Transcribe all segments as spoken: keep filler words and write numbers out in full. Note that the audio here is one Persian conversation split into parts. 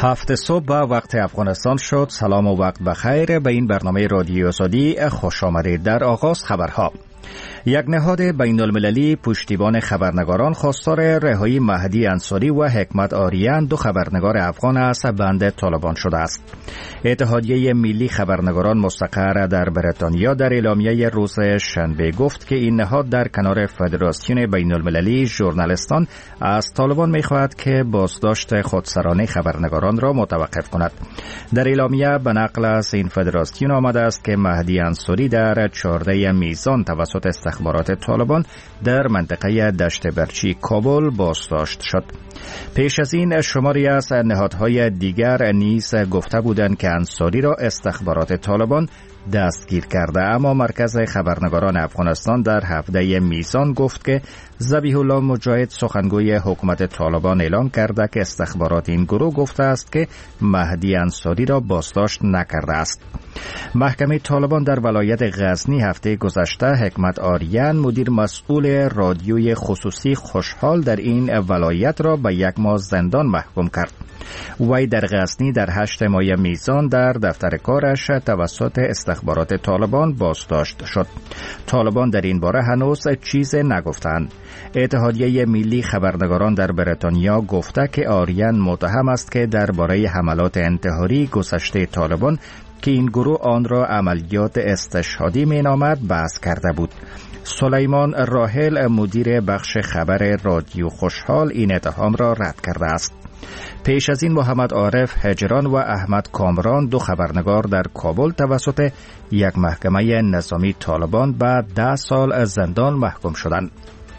هفت صبح به وقت افغانستان شد. سلام و وقت بخیر. به این برنامه رادیو آزادی خوش آمدید. در آغاز خبرها. یک نهاد بین المللی پشتیبان خبرنگاران خواستار رهایی مهدی انصاری و حکمت آریان، دو خبرنگار افغان از بند طالبان شده است. اتحادیه ملی خبرنگاران مستقر در بریتانیا در اعلامیه روز شنبه گفت که این نهاد در کنار فدراسیون بین المللی ژورنالیستان از طالبان می‌خواهد که بازداشت خودسرانه خبرنگاران را متوقف کند. در اعلامیه به نقل از این فدراسیون آمده است که مهدی انصاری در چهارده میزان توسط استخبارات طالبان در منطقه دشت برچی کابل بازداشت شد. پیش از این شماری از نهادهای دیگر نیز گفته بودند که انصاری را استخبارات طالبان دستگیر کرده، اما مرکز خبرنگاران افغانستان در هفته میزان گفت که ذبیح الله مجاهد، سخنگوی حکومت طالبان، اعلام کرده که استخبارات این گروه گفته است که مهدی انصاری را بازداشت نکرده است. محکمه طالبان در ولایت غزنی هفته گذشته حکمت آریان، مدیر مسئول رادیوی خصوصی خوشحال در این ولایت را به یک ماه زندان محکوم کرد. وی در غزنی در هشت ماه میزان در دفتر کارش توسط استخبارات طالبان بازداشت شد. طالبان در این باره هنوز چیزی نگفتند. اتحادیه ملی خبرنگاران در بریتانیا گفته که آریان متهم است که درباره حملات انتحاری گذشته طالبان که این گروه آن را عملیات استشهادی مینامد بحث کرده بود. سلیمان راحل، مدیر بخش خبر رادیو خوشحال، این اتهام را رد کرده است. پیش از این محمد عارف هجران و احمد کامران، دو خبرنگار در کابل توسط یک محکمه نظامی طالبان به ده سال زندان محکوم شدند.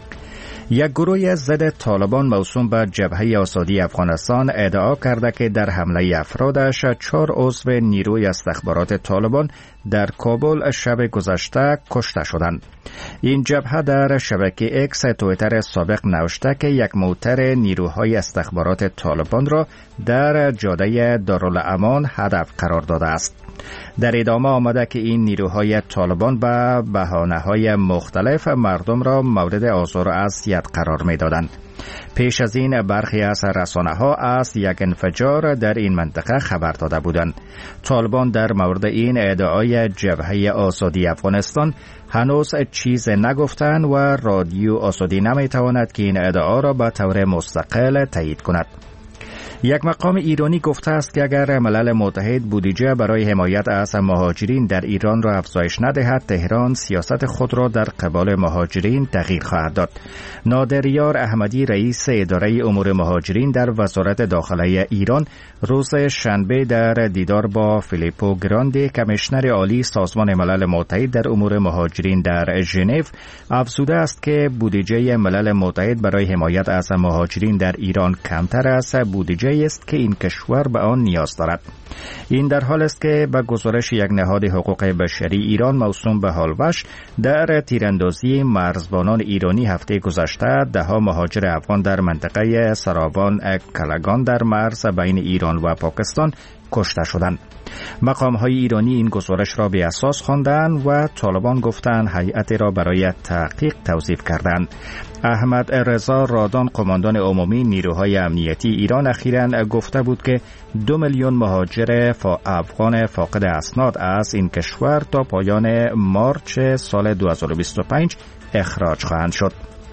یک گروه ضد طالبان موسوم به جبهه آزادی افغانستان ادعا کرده که در حمله افرادش چهار عضو نیروی استخبارات طالبان در کابل شب گذشته کشته شدند. این جبهه در شبکه اکس تویتر سابق نوشته که یک موتر نیروهای استخبارات طالبان را در جاده دارالامان هدف قرار داده است. در ادامه آمده که این نیروهای طالبان به بهانه‌های مختلف مردم را مورد آزار و اذیت قرار می‌دادند. پیش از این برخی از رسانه‌ها از یک انفجار در این منطقه خبر داده بودند. طالبان در مورد این ادعای جبهه آزادی افغانستان هنوز چیز نگفتند و رادیو آزادی نمی‌تواند که این ادعا را به طور مستقل تایید کند. یک مقام ایرانی گفته است که اگر ملل متحد بودجه برای حمایت از مهاجرین در ایران را افزایش ندهد، تهران سیاست خود را در قبال مهاجرین تغییر خواهد داد. نادریار احمدی، رئیس اداره امور مهاجرین در وزارت داخله ایران، روز شنبه در دیدار با فیلیپو گراندی، کمیشنر عالی سازمان ملل متحد در امور مهاجرین در ژنو، افزوده است که بودجه ملل متحد برای حمایت از مهاجرین در ایران کمتر از بودجه است که این کشور به آن نیاز دارد. این در حال است که به گزارش یک نهاد حقوق بشری ایران موسوم به هالوش، در تیراندازی مرزبانان ایرانی هفته گذشته ده ها مهاجر افغان در منطقه سراوان کلگان در مرز بین ایران و پاکستان کشته شدند. مقام‌های ایرانی این گزارش را به اساس خواندند و طالبان گفتند هیئتی را برای تحقیق توظیف کردند. احمد رضا رادان، قماندان عمومی نیروهای امنیتی ایران، اخیراً گفته بود که دو میلیون مهاجر فا افغان فاقد اسناد از این کشور تا پایان مارچ سال دو هزار و بیست و پنج اخراج خواهند شد.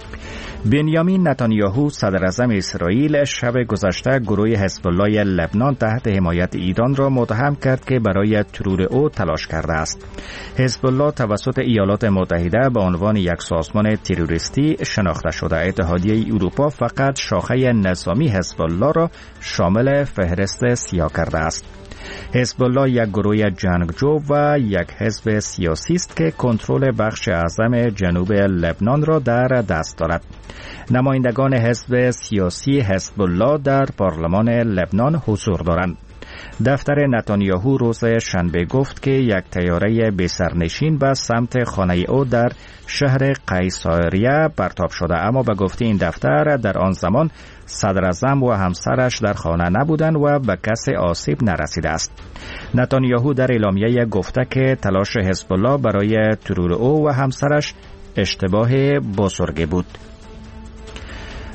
بنیامین نتانیاهو، صدر اعظم اسرائیل، شب گذشته گروه حزب الله لبنان تحت حمایت ایران را متهم کرد که برای ترور او تلاش کرده است. حزب الله توسط ایالات متحده به عنوان یک سازمان تروریستی شناخته شده. اتحادیه اروپا فقط شاخه نظامی حزب الله را شامل فهرست سیاه کرده است. حزب الله یک گروه جنگجو و یک حزب سیاسی است که کنترل بخش اعظم جنوب لبنان را در دست دارد. نمایندگان حزب سیاسی حزب الله در پارلمان لبنان حضور دارند. دفتر نتانیاهو روز شنبه گفت که یک طیاره بی‌سرنشین به سمت خانه او در شهر قیصریه پرتاب شده، اما به گفته این دفتر در آن زمان صدر اعظم و همسرش در خانه نبودند و به کسی آسیب نرسیده است. نتانیاهو در اعلامیه گفته که تلاش حزب الله برای ترور او و همسرش اشتباه بزرگی بود.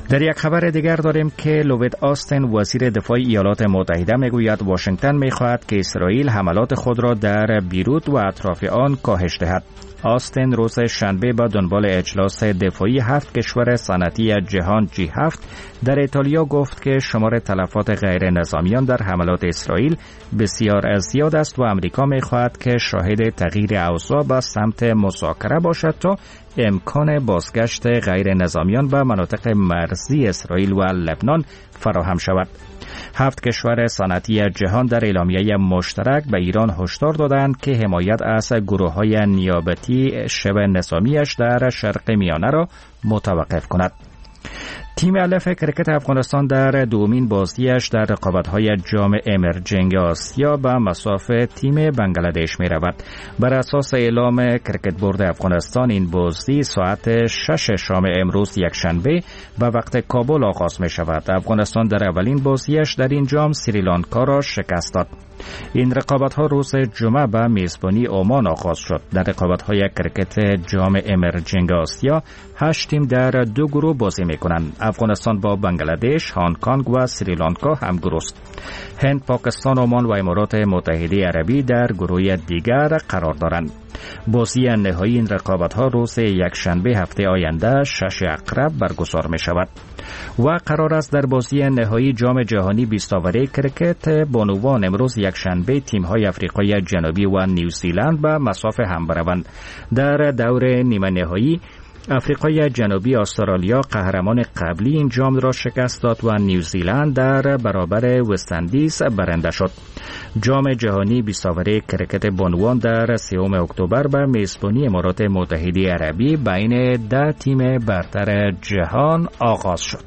در یک خبر دیگر داریم که لوید آستین وزیر دفاع ایالات متحده میگوید واشنگتن میخواهد که اسرائیل حملات خود را در بیروت و اطراف آن کاهش دهد. آستین روز شنبه با دنبال اجلاس دفاعی هفت کشور صنعتی جهان جی هفت در ایتالیا گفت که شمار تلفات غیر نظامیان در حملات اسرائیل بسیار زیاد است و امریکا میخواهد که شاهد تغییر اوضاع به سمت مذاکره باشد تا امکان بازگشت غیر نظامیان به مناطق مرزی اسرائیل و لبنان فراهم شود. هفت کشور صنعتی جهان در اعلامیه مشترک به ایران هشدار دادند که حمایت از گروه‌های نیابتی شبه نظامیش در شرق میانه را متوقف کند. تیم الف کرکت افغانستان در دومین بازیش در رقابت‌های جام امرجنگ آسیا به مسافه تیم بنگلادش می‌رود. بر اساس اعلام کرکت بورد افغانستان این بازی ساعت شش شام امروز یکشنبه به وقت کابل آغاز می‌شود. افغانستان در اولین بازیش در این جام سریلانکا را شکست داد. این رقابت‌ها روز جمعه به میزبانی عمان آغاز شد. در رقابت‌های کرکت جام امرجنگ آسیا هشت تیم در دو گروه بازی می‌کنند. افغانستان با بنگلادش، هنگ کنگ و سریلانکا همگروه است. هند، پاکستان، عمان و امارات متحده عربی در گروه دیگر قرار دارند. بازی نهایی این رقابت‌ها روز یکشنبه هفته آینده شش اقرب برگزار می‌شود و قرار است در بازی نهایی جام جهانی بیست اوری کرکت بانوان امروز یکشنبه تیم‌های آفریقای جنوبی و نیوزیلند به مسافه هم بروند. در دور نیمه نهایی آفریقای جنوبی استرالیا قهرمان قبلی این جام را شکست داد و نیوزیلند در برابر وست‌اندیز برنده شد. جام جهانی بیست اوری کرکت بانوان در سوم اکتبر به میزبانی امارات متحده عربی بین ده تیم برتر جهان آغاز شد.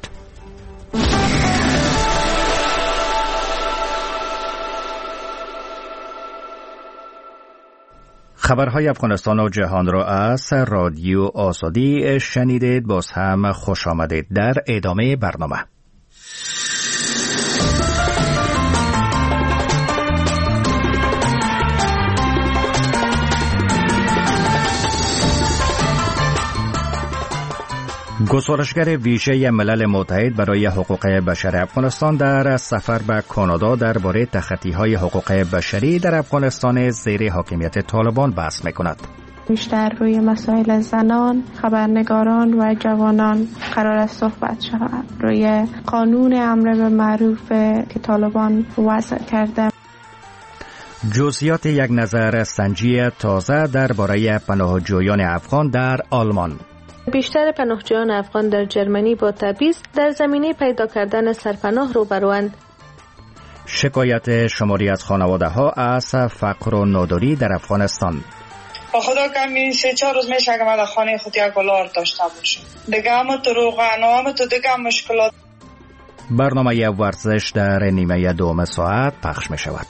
خبرهای افغانستان و جهان را از رادیو آزادی شنیدید. باز هم خوش آمدید. در ادامه برنامه گزارشگر ویژه ملل متحد برای حقوق بشر افغانستان در سفر به کانادا درباره تخطی‌های حقوق بشری در افغانستان زیر حاکمیت طالبان بحث می‌کند. بیشتر روی مسائل زنان، خبرنگاران و جوانان قرار است صحبت شود. روی قانون امر به معروف که طالبان وضع کرده. جزئیات یک نظر سنجی تازه درباره پناهجویان افغان در آلمان. بیشتر پناهجویان افغان در جرمنی با تبعیض در زمینه پیدا کردن سرپناه روبروند. شکایت شماری از خانواده ها از فقر و ناداری در افغانستان. با خدا کمی سه چهار روز میشه که من در خانه خود یک گلار داشته باشم. دیگه همه تو روغن و همه تو دیگه مشکلات. برنامه ورزش در نیمه دوم ساعت پخش می شود.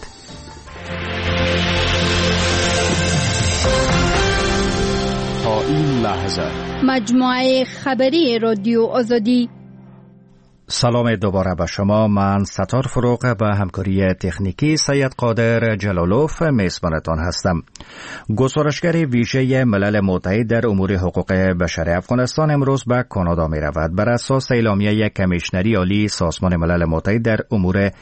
تا این لحظه مجموعه خبری رادیو آزادی. سلام دوباره به شما. من ستار فروغ به همکاری تکنیکی سید قادر جلالوف میزبانتان هستم. گزارشگر ویژه ملل متحد در امور حقوق بشر افغانستان امروز به کانادا می رود. بر اساس اعلامیه کمیشنری عالی سازمان ملل متحد در امور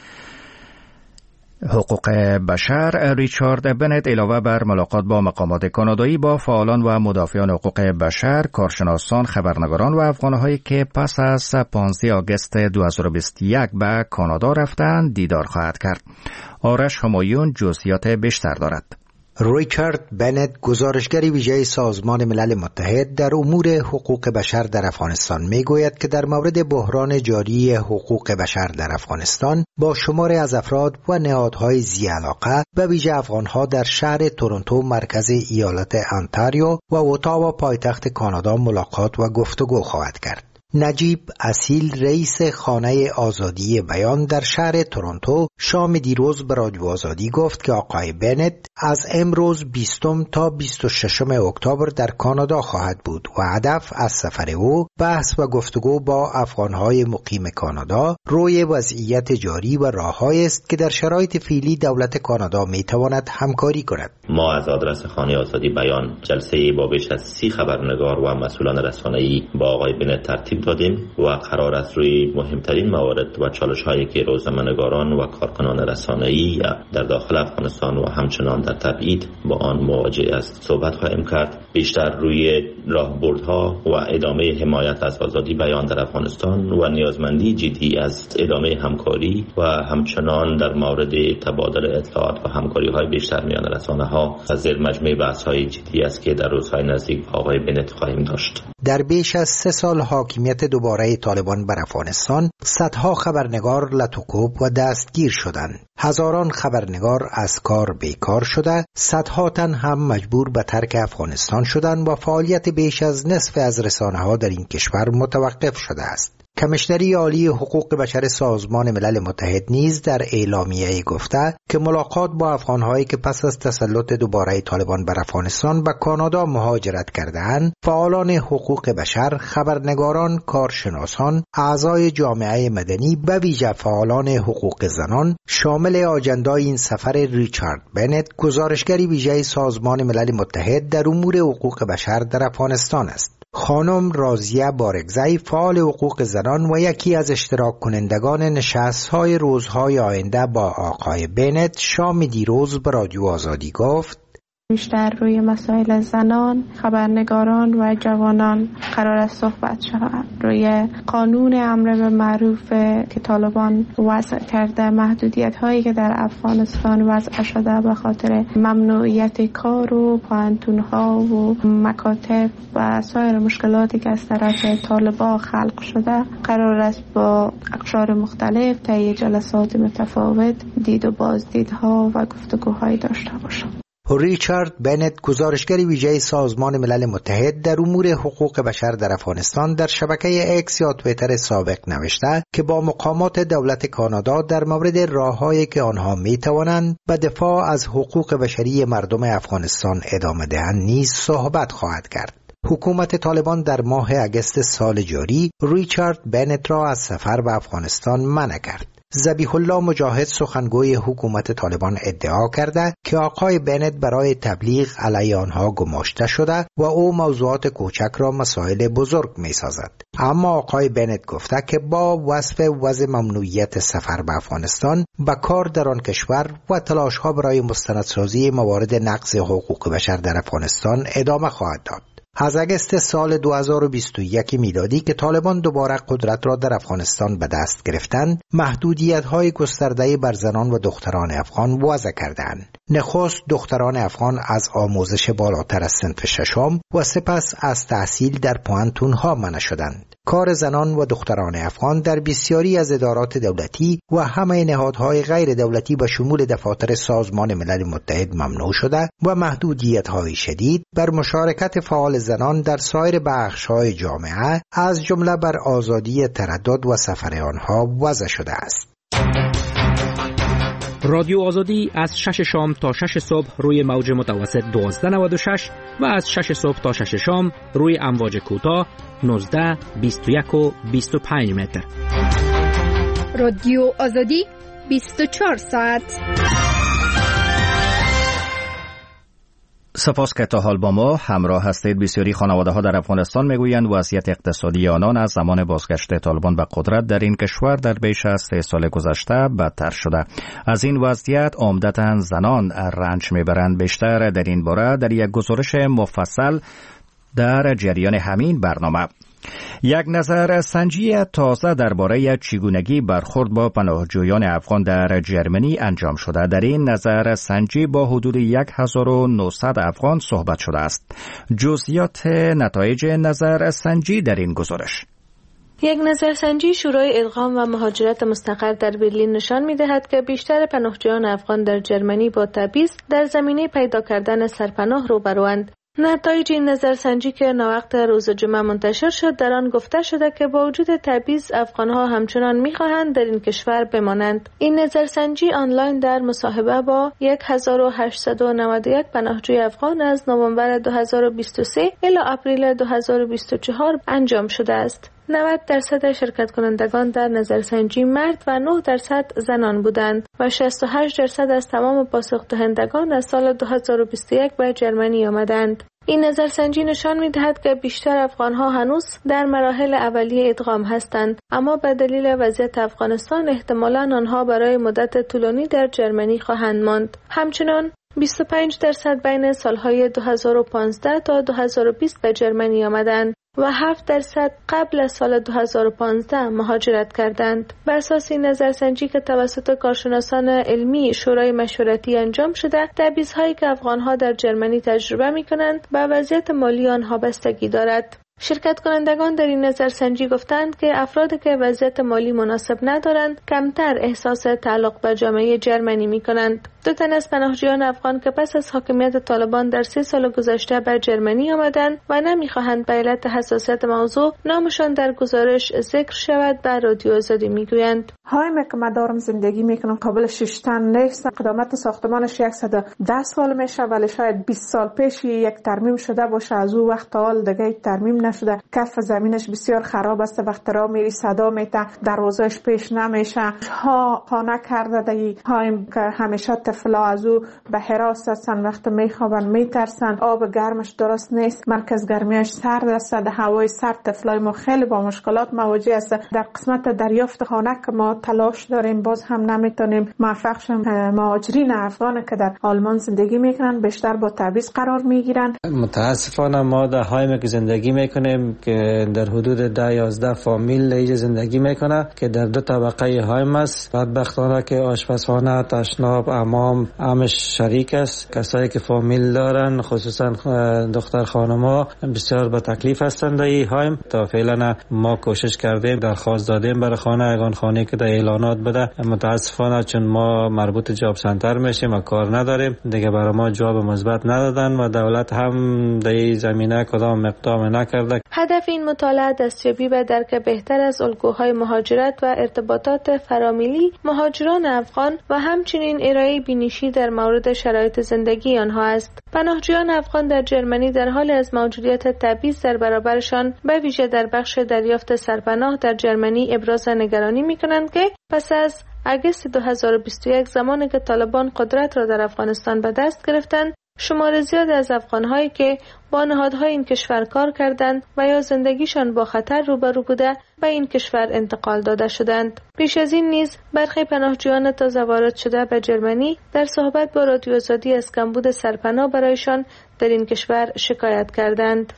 حقوق بشر، ریچارد بنت علاوه بر ملاقات با مقامات کانادایی با فعالان و مدافعان حقوق بشر، کارشناسان، خبرنگاران و افغان‌هایی که پس از پانزده آگوست دو هزار و بیست و یک به کانادا رفتند دیدار خواهد کرد. آرش همایون جزئیات بیشتر دارد. ریچارد بنت گزارشگر ویژه سازمان ملل متحد در امور حقوق بشر در افغانستان میگوید که در مورد بحران جاری حقوق بشر در افغانستان با شماری از افراد و نهادهای ذی‌علاقه به ویژه افغانها در شهر تورنتو مرکز ایالت انتاریو و اتاوا پایتخت کانادا ملاقات و گفتگو خواهد کرد. نجیب اصیل رئیس خانه آزادی بیان در شهر تورنتو شام دیروز به رادیو آزادی گفت که آقای بنت از امروز بیستم تا بیست و ششم اکتبر در کانادا خواهد بود و هدف از سفر او بحث و گفتگو با افغانهای مقیم کانادا روی وضعیت جاری و راههایی است که در شرایط فعلی دولت کانادا میتواند همکاری کند. ما از آدرس خانه آزادی بیان جلسه با بیش از سی خبرنگار و مسئولان رسانه‌ای با آقای بنت ترتیب توضیح دادیم و قرار است روی مهمترین موارد و چالش‌هایی که روزنامه‌نگاران و کارکنان رسانه‌ای در داخل افغانستان و همچنان در تبعید با آن مواجه است صحبت خواهیم کرد. بیشتر روی راهبردها و ادامه حمایت از آزادی بیان در افغانستان و نیازمندی جدی از ادامه همکاری و همچنان در مورد تبادل اطلاعات و همکاری‌های بیشتر میان رسانه‌ها از زیر مجموعه بحث‌های جدی است که در روزهای نزدیک آقای بنت خواهیم داشت. در بیش از سه سال حاکمیت دوباره طالبان بر افغانستان، صدها خبرنگار لطوکوب و دستگیر شدند. هزاران خبرنگار از کار بیکار شده، صدها تن هم مجبور به ترک افغانستان شدند و فعالیت بیش از نصف از رسانه‌ها در این کشور متوقف شده است. کمیشنری عالی حقوق بشر سازمان ملل متحد نیز در اعلامیه‌ای گفته که ملاقات با افغان‌هایی که پس از تسلط دوباره طالبان بر افغانستان به کانادا مهاجرت کرده‌اند، فعالان حقوق بشر، خبرنگاران، کارشناسان، اعضای جامعه مدنی به ویژه فعالان حقوق زنان، شامل آجندای این سفر ریچارد بنت، گزارشگری ویژه سازمان ملل متحد در امور حقوق بشر در افغانستان است. خانم رازیه بارگزی، فعال حقوق زنان و یکی از اشتراک کنندگان نشست‌های روزهای آینده با آقای بنت، شام دیروز به رادیو آزادی گفت: بیشتر روی مسائل زنان، خبرنگاران و جوانان قرار است صحبت شود. روی قانون امر به معروف که طالبان وضع کرده، محدودیت هایی که در افغانستان وضع شده به خاطر ممنوعیت کار و پوهنتون ها و مکاتب و سایر مشکلاتی که از طرف طالبان خلق شده، قرار است با اقشار مختلف طی جلسات متفاوت دید و بازدیدها و گفتگوهایی داشته باشند. ریچارد بنت، گزارشگری ویژه سازمان ملل متحد در امور حقوق بشر در افغانستان، در شبکه اکس یا توییتر سابق نوشته که با مقامات دولت کانادا در مورد راههایی که آنها می توانند به دفاع از حقوق بشری مردم افغانستان ادامه دهند نیز صحبت خواهد کرد. حکومت طالبان در ماه اگست سال جاری ریچارد بنت را از سفر به افغانستان منع کرد. ذبیح الله مجاهد، سخنگوی حکومت طالبان، ادعا کرده که آقای بنت برای تبلیغ علیه آنها گماشته شده و او موضوعات کوچک را مسائل بزرگ می سازد. اما آقای بنت گفته که با وصف وضع ممنوعیت سفر به افغانستان به کار در آن کشور و تلاش‌ها برای مستندسازی موارد نقض حقوق بشر در افغانستان ادامه خواهد داد. از اگست سال دو هزار و بیست و یک میلادی که طالبان دوباره قدرت را در افغانستان به دست گرفتند، محدودیت‌های گسترده بر زنان و دختران افغان وضع کردند. نخست دختران افغان از آموزش بالاتر از صنف ششم و سپس از تحصیل در پوهنتون‌ها منع شدند. کار زنان و دختران افغان در بسیاری از ادارات دولتی و همه نهادهای غیر دولتی به شمول دفاتر سازمان ملل متحد ممنوع شده و محدودیت‌های شدید بر مشارکت فعال زنان در سایر بخش‌های جامعه از جمله بر آزادی تردد و سفر آنها وضع شده است. رادیو آزادی از شش شام تا شش صبح روی موج متوسط دوازده نود و شش و از شش صبح تا شش شام روی امواج کوتاه نوزده، بیست و یک و بیست و پنج متر. رادیو آزادی بیست و چهار ساعت. سپاس که تا حال با ما همراه هستید. بسیاری خانواده ها در افغانستان میگویند وضعیت اقتصادی آنان از زمان بازگشت طالبان به قدرت در این کشور در بیش از سه سال گذشته بدتر شده. از این وضعیت عمدتاً زنان رنج میبرند. بیشتر در این باره در یک گزارش مفصل در جریان همین برنامه. یک نظر سنجی تازه درباره چگونگی برخورد با پناهجویان افغان در جرمنی انجام شده. در این نظر سنجی با حدود هزار و نهصد افغان صحبت شده است. جزئیات نتایج نظر سنجی در این گزارش. یک نظرسنجی شورای ادغام و مهاجرت مستقر در برلین نشان می‌دهد که بیشتر پناهجویان افغان در جرمنی با تبعیض در زمینه پیدا کردن سرپناه روبروند. نتایج این نظرسنجی که ناوقت روز جمعه منتشر شد، در آن گفته شده که با وجود تبعیض افغان‌ها همچنان می‌خواهند در این کشور بمانند. این نظرسنجی آنلاین در مصاحبه با هزار و هشتصد و نود و یک پناهجوی افغان از نوامبر دو هزار و بیست و سه الی آپریل دو هزار و بیست و چهار انجام شده است. نود درصد شرکت کنندگان در نظرسنجی مرد و نه درصد زنان بودند و شصت و هشت درصد از تمام پاسخ دهندگان از سال دو هزار و بیست و یک به جرمنی آمدند. این نظرسنجی نشان می‌دهد که بیشتر افغان‌ها هنوز در مراحل اولیه ادغام هستند، اما به دلیل وضعیت افغانستان احتمالاً آنها برای مدت طولانی در جرمنی خواهند ماند. همچنان بیست و پنج درصد بین سالهای دو هزار و پانزده تا دو هزار و بیست به جرمنی آمدند و هفت درصد قبل از سال دو هزار و پانزده مهاجرت کردند. بر اساس این نظرسنجی که توسط کارشناسان علمی شورای مشورتی انجام شده، تبعیض‌هایی که افغان‌ها در جرمنی تجربه می‌کنند به وضعیت مالی آنها بستگی دارد. شرکت کنندگان در این نظرسنجی گفتند که افرادی که وضعیت مالی مناسب ندارند کمتر احساس تعلق به جامعه جرمنی می کنند. دو تن از پناهجویان افغان که پس از حاکمیت طالبان در سه سال گذشته به جرمنی آمدند و نمی‌خواهند به علت حساسیت موضوع نامشان در گزارش ذکر شود، به رادیو آزادی میگویند: هایم که من دارم زندگی میکنم قابل ششتن نیست. قدامت ساختمانش صد و ده سال میشه، ولی شاید بیست سال پیش یک ترمیم شده باشه. از اون وقت تا حال دیگه ترمیم نشده. کف زمینش بسیار خراب است. وقت را میری صدا میته، دروازه‌اش پیش نمیشه. ها خانه کرده دی هایم که همیشه طفلا از او به حراس هستن، وقت میخوابن میترسن. آب گرمش درست نیست، مرکز گرمیش سرد است، هوای سرد. طفلای ما خیلی با مشکلات مواجه است. در قسمت دریافت خانه که ما تلاش داریم، باز هم نمیتونیم موفق شیم. مهاجرین افغان که در آلمان زندگی میکنن بیشتر با تبعیض قرار میگیرن. متاسفانه ما در هایم که زندگی میکنیم که در حدود ده یازده فامیل اینجا زندگی میکنه که در دو طبقه هایم است. بدبختانه که آشپزخانه، تشناب، حمام همش شریک است. کسایی که فامیل دارن، خصوصا دختر خانما، بسیار به تکلیف هستند در این هایم. تا فعلا ما کوشش کردیم، درخواست دادیم برای خانه یگان خانه که در اعلانات بده. متاسفانه چون ما مربوط جاب سنتر میشیم و کار نداریم، دیگه برای ما جواب مثبت ندادن و دولت هم در این زمینه کدام اقدام نکرده. هدف این مطالعه دستیابی به درک بهتر از الگوهای مهاجرت و ارتباطات فرامیلی مهاجران افغان و همچنین ارائه بینشی در مورد شرایط زندگی آنها است. پناهجویان افغان در جرمنی در حال از موجودیت تبعیض در برابرشان به ویژه در بخش دریافت سرپناه در جرمنی ابراز نگرانی می‌کنند که پس از اگست دو هزار و بیست و یک، زمانی که طالبان قدرت را در افغانستان به دست گرفتند، شمار زیاد از افغان‌هایی که با نهادهای این کشور کار کردند و یا زندگیشان با خطر روبرو بوده به این کشور انتقال داده شدند. پیش از این نیز برخی پناهجویان تازه وارد شده به جرمنی در صحبت با رادیو آزادی از کمبود سرپناه برایشان در این کشور شکایت کردند.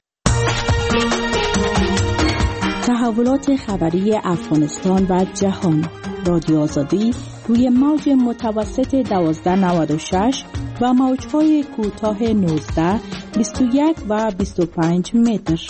تحولات خبری افغانستان و جهان. رادیو آزادی روی موج متوسط دوازده نود و شش و موج‌های کوتاه نوزده، بیست و یک و بیست و پنج متر.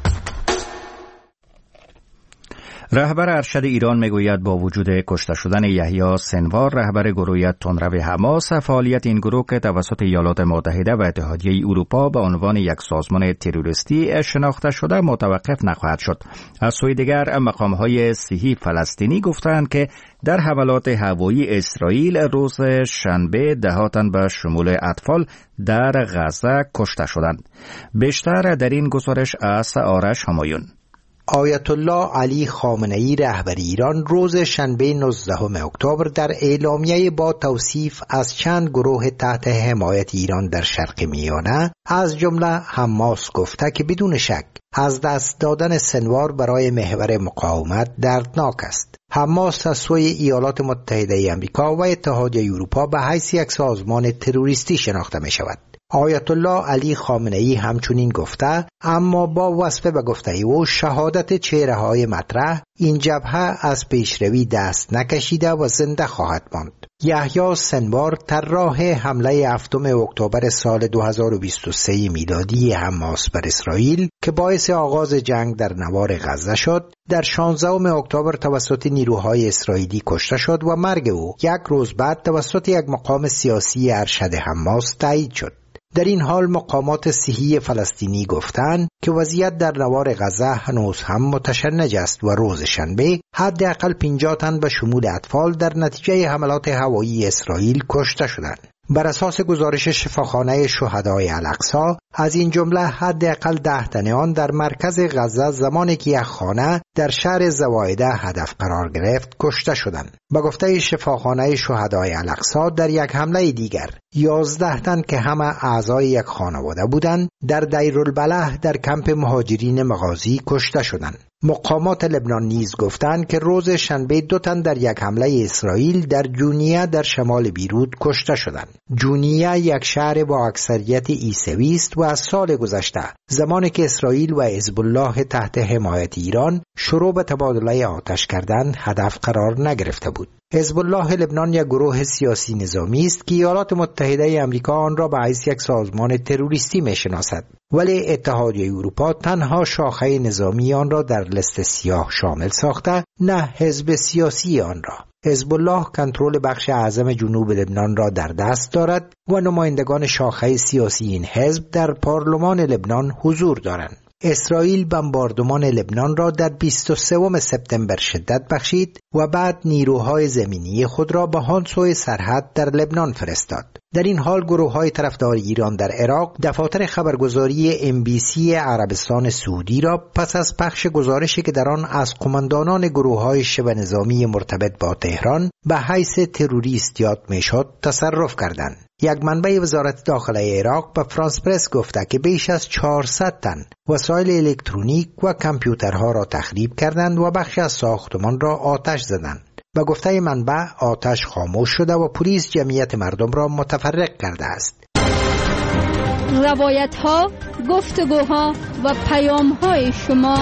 رهبر ارشد ایران میگوید با وجود کشته شدن یحیی سنوار، رهبر گروه تندرو حماس، فعالیت این گروه که توسط ایالات متحده و اتحادیه اروپا به عنوان یک سازمان تروریستی شناخته شده متوقف نخواهد شد. از سوی دیگر مقام‌های صحی فلسطینی گفتند که در حملات هوایی اسرائیل روز شنبه ده تن به شمول اطفال در غزه کشته شدند. بیشتر در این گزارش از آرش همایون. آیت الله علی خامنه‌ای رهبر ایران روز شنبه نوزدهم اکتبر در اعلامیه با توصیف از چند گروه تحت حمایت ایران در شرق میانه از جمله حماس گفته که بدون شک از دست دادن سنوار برای محور مقاومت دردناک است. حماس از سوی ایالات متحده آمریکا و اتحادیه اروپا به حیث یک سازمان تروریستی شناخته می شود. آیت الله علی خامنه‌ای همچنین گفته، اما با وصف به گفته او شهادت چهره های مطرح، این جبهه از پیشروی دست نکشیده و زنده خواهد ماند. یحیی سنوار طراح حمله هفتم اکتبر سال دو هزار و بیست و سه میلادی حماس بر اسرائیل که باعث آغاز جنگ در نوار غزه شد، در شانزدهم اکتبر توسط نیروهای اسرائیلی کشته شد و مرگ او یک روز بعد توسط یک مقام سیاسی ارشد حماس تایید شد. در این حال مقامات صحی فلسطینی گفتند که وضعیت در نوار غزه هنوز هم متشنج است و روز شنبه حداقل پنجاه تن به شمول اطفال در نتیجه حملات هوایی اسرائیل کشته شدند. بر اساس گزارش شفاخانه شهدای الاقصی، از این جمله حداقل ده تن آن در مرکز غزه زمانی که یک خانه در شهر زوایده هدف قرار گرفت کشته شدند. به گفته شفاخانه شهدای الاقصی، در یک حمله دیگر یازده تن که همه اعضای یک خانواده بودند در دیرالبلح در کمپ مهاجرین مغازی کشته شدند. مقامات لبنان نیز گفتند که روز شنبه دو تن در یک حمله اسرائیل در جونیه در شمال بیروت کشته شدند. جونیه یک شهر با اکثریت عیسوی است و از سال گذشته زمانی که اسرائیل و حزب الله تحت حمایت ایران شروع به تبادله آتش کردن هدف قرار نگرفته بود. حزب الله لبنان یک گروه سیاسی نظامی است که ایالات متحده آمریکا آن را به حیث یک سازمان تروریستی می‌شناسد، ولی اتحادیه اروپا تنها شاخه نظامی آن را در لیست سیاه شامل ساخته، نه حزب سیاسی آن را. حزب الله کنترل بخش اعظم جنوب لبنان را در دست دارد و نمایندگان شاخه سیاسی این حزب در پارلمان لبنان حضور دارند. اسرائیل بمباردمان لبنان را در بیست و سوم سپتامبر شدت بخشید و بعد نیروهای زمینی خود را به آن سوی سرحد در لبنان فرستاد. در این حال گروه‌های طرفدار ایران در عراق دفاتر خبرگزاری ام بی سی عربستان سعودی را پس از پخش گزارشی که در آن از قماندانان گروه‌های شبه نظامی مرتبط با تهران به حیث تروریست یاد می‌شد تصرف کردند. یک منبع وزارت داخله عراق به فرانس پرس گفته که بیش از چهارصد تن وسایل الکترونیک و کامپیوترها را تخریب کردند و بخشی از ساختمان را آتش زدند. به گفته منبع آتش خاموش شده و پلیس جمعیت مردم را متفرق کرده است. روایت ها، گفتگوها و پیام های شما.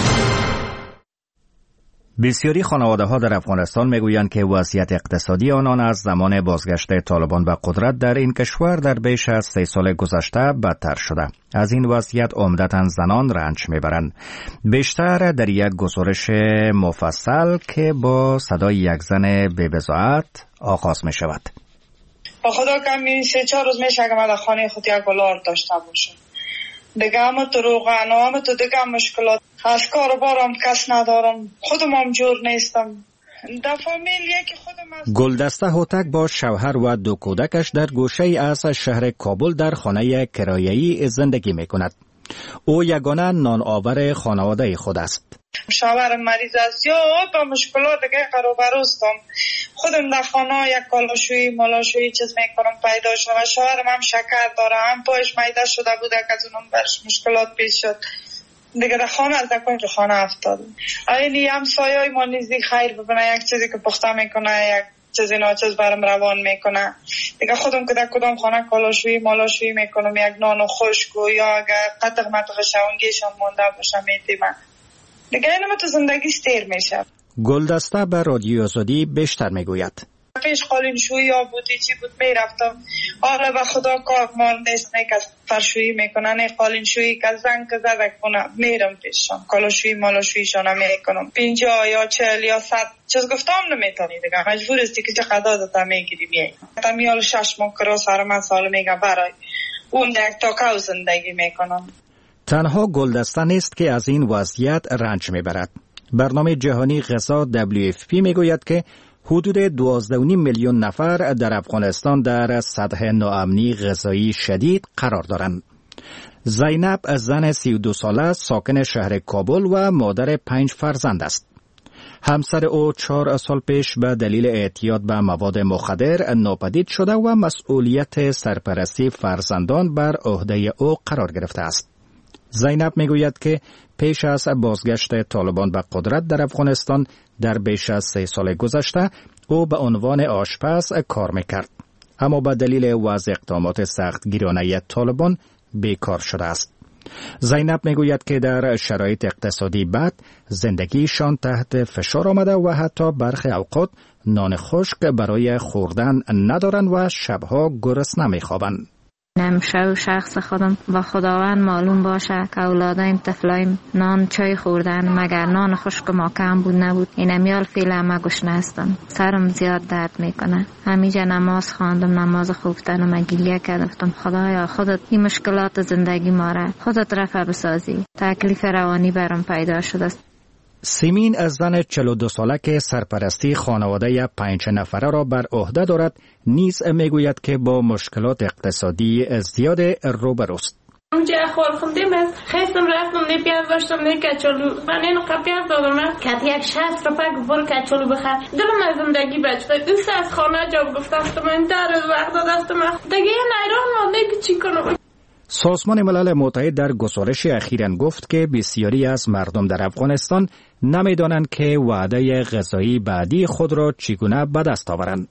بسیاری خانواده ها در افغانستان میگویند که وضعیت اقتصادی آنان از زمان بازگشت طالبان به قدرت در این کشور در بیش از سه سال گذشته بدتر شده. از این وضعیت عمدتاً زنان رنج میبرند. بیشتر در یک گزارش مفصل که با صدای یک زن بی‌بضاعت آغاز می شود. با خدا کمی سه چهار روز میشه که من در خانه خود یک دلار داشته باشم. دیگه همه تو روغن و همه تو دیگه مشکلات. از کار و بارم کس ندارم. خودم هم جور نیستم. در فامیل یکی خودم از... گلدسته هوتک با شوهر و دو کودکش در گوشه از شهر کابل در خانه کرایه‌ای زندگی می کند. او یگانه نان آور خانواده خود است. شوهر مریض است یا با مشکلات دیگه قروبروستم. خودم در خانه یک کالاشویی مالاشویی چیز میکنم پیدا شد و شوهرم هم شکر داره، هم پایش میده شده بوده که از اونم برش مشکلات پیش شد. دیگه در خانه از دکن تو خانه افتاد. اینی هم سایه ما نیزی خیر ببینه، یک چیزی که پخته میکنه، یک چیزی ناچیز برم روان میکنه. دیگه خودم که در کدام خانه کالاشویی مالاشویی میکنم، یک نان خشک و یا اگر قطق مطق شونگیشان مونده باشم میتیمه. دیگه اینم تو زندگی ستیر میشه. گلدسته به رادیو آزادی بیشتر میگوید. پیش قالین شویی ها بودی چی بود میرفتم، حالا به خدا کار مال نیست، نه که فرشویی میکنه نه قالین شویی که زن که زدک کنه میرم پیشم، کالاشویی مالاشوییشان میکنم. پینجا یا چل یا صد چیز گفتم نمیتونی دیگه، مجبور استی که چه قدا داتا میگیری میای. تمیال شش ماه کرا سر من سال میگه برای اون یک تاکاو زندگی میکنم. تنها گلدسته نیست که از این وضعیت رنج میبرد. برنامه جهانی غذا دبلیو اف پی میگوید که حدود دوازده و نیم میلیون نفر در افغانستان در سطح ناامنی غذایی شدید قرار دارند. زینب زن سی و دو ساله ساکن شهر کابل و مادر پنج فرزند است. همسر او چهار سال پیش به دلیل اعتیاد به مواد مخدر ناپدید شده و مسئولیت سرپرستی فرزندان بر عهده او قرار گرفته است. زینب میگوید که پیش از بازگشت طالبان به قدرت در افغانستان در بیش از سه سال گذشته او به عنوان آشپز کار میکرد، اما به دلیل وضع اقدامات سخت گیرانه طالبان بیکار شده است. زینب میگوید که در شرایط اقتصادی بد زندگیشان تحت فشار آمده و حتی برخی اوقات نان خشک برای خوردن ندارند و شبها گرسنه میخوابند. نمیشه و شخص خودم با خداوند معلوم باشه که اولادایم طفلایم نان چای خوردن مگر نان خشک ما کم بود نبود. این امیال فیله ما گشنه هستم، سرم زیاد درد میکنه. همیشه نماز خواندم، نماز خوفتن و مگیلیه کردم خدایا خودت این مشکلات زندگی ما را خودت رفع بسازی. تکلیف روانی برام پیدا شده است. سیمین از زن چهل و دو ساله که سرپرستی خانواده پنج نفره را بر عهده دارد نیز میگوید که با مشکلات اقتصادی زیاد روبروست. اونجا اخوال خوندیم از خیستم رفتم نی پیاز داشتم نی کچالو من اینو پیاز دادم کت یک شصت روپه برو کچالو بخر دلم از زندگی بچه دوست از خانه جاب گفتم من در وقت دادم دیگه نیران مانده که چی کنم. سازمان ملل متحد در گزارش اخیراً گفت که بسیاری از مردم در افغانستان نمی‌دانند که وعده غذایی بعدی خود را چگونه به دست آورند.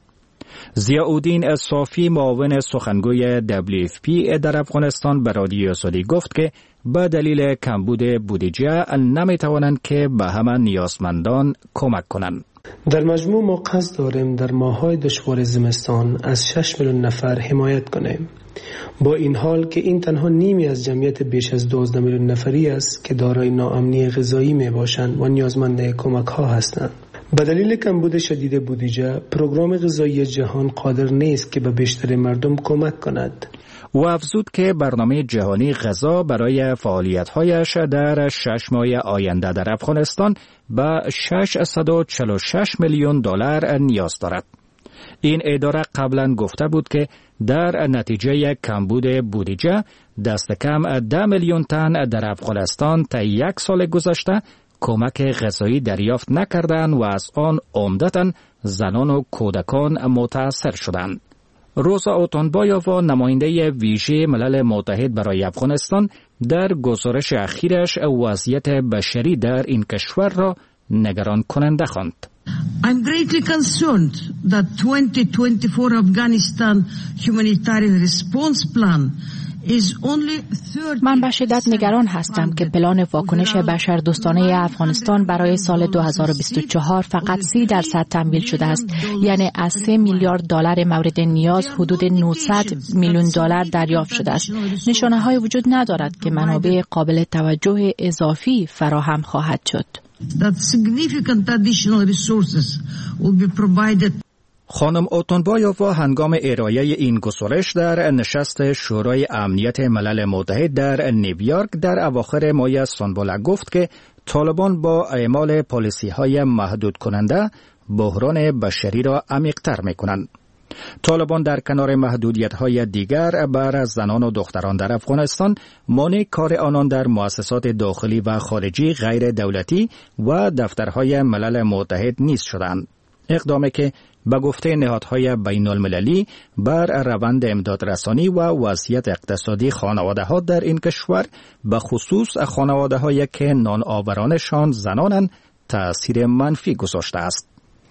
ضیاءالدین صافی معاون سخنگوی دبلیو اف پی در افغانستان به رادیو آزادی گفت که به دلیل کمبود بودجه نمی‌توانند که به همه نیازمندان کمک کنند. در مجموع ما قصد داریم در ماه‌های دشوار زمستان از شش میلیون نفر حمایت کنیم. با این حال که این تنها نیمی از جمعیت بیش از دوازده میلیون نفری است که دارای ناامنی غذایی می باشند و نیازمند کمک ها هستند. به دلیل کمبود شدید بودجه، پروگرام غذایی جهان قادر نیست که به بیشتر مردم کمک کند. و افزود که برنامه جهانی غذا برای فعالیت‌هایش در شش ماه آینده در افغانستان به ششصد و چهل و شش میلیون دلار نیاز دارد. این اداره قبلا گفته بود که در نتیجه کمبود بودجه دست کم ده میلیون تن در افغانستان تا یک سال گذشته کمک غذایی دریافت نکردند و از آن عمدتاً زنان و کودکان متاثر شدند. روزا اوتونبایووا نماینده ویژه ملل متحد برای افغانستان در گزارش اخیرش وضعیت بشری در این کشور را نگران کننده خواند. I'm greatly concerned that twenty twenty-four Afghanistan humanitarian response plan is only thirty من به شدت نگران هستم که پلان واکنش بشردوستانه افغانستان برای سال دو هزار و بیست و چهار فقط سی درصد تمویل شده است. یعنی از سه میلیارد دلار مورد نیاز حدود نهصد میلیون دلار دریافت شده است. نشانه های وجود ندارد که منابع قابل توجه اضافی فراهم خواهد شد. that significant additional resources will be provided. خانم اوتونبایووا هنگام ارائه این گزارش در نشست شورای امنیت ملل متحد در نیویورک در اواخر ماه سال گفت که طالبان با اعمال پالیسی‌های محدود کننده بحران بشری را عمیق‌تر می‌کنند. طالبان در کنار محدودیت‌های دیگر بر زنان و دختران در افغانستان مانع کار آنان در مؤسسات داخلی و خارجی غیر دولتی و دفترهای ملل متحد نیز شدند. اقدامی که به گفته نهادهای بین المللی بر روند امدادرسانی و وضعیت اقتصادی خانواده‌ها در این کشور به خصوص خانواده‌هایی که نان آورانشان زنانند تأثیر منفی گذاشته است.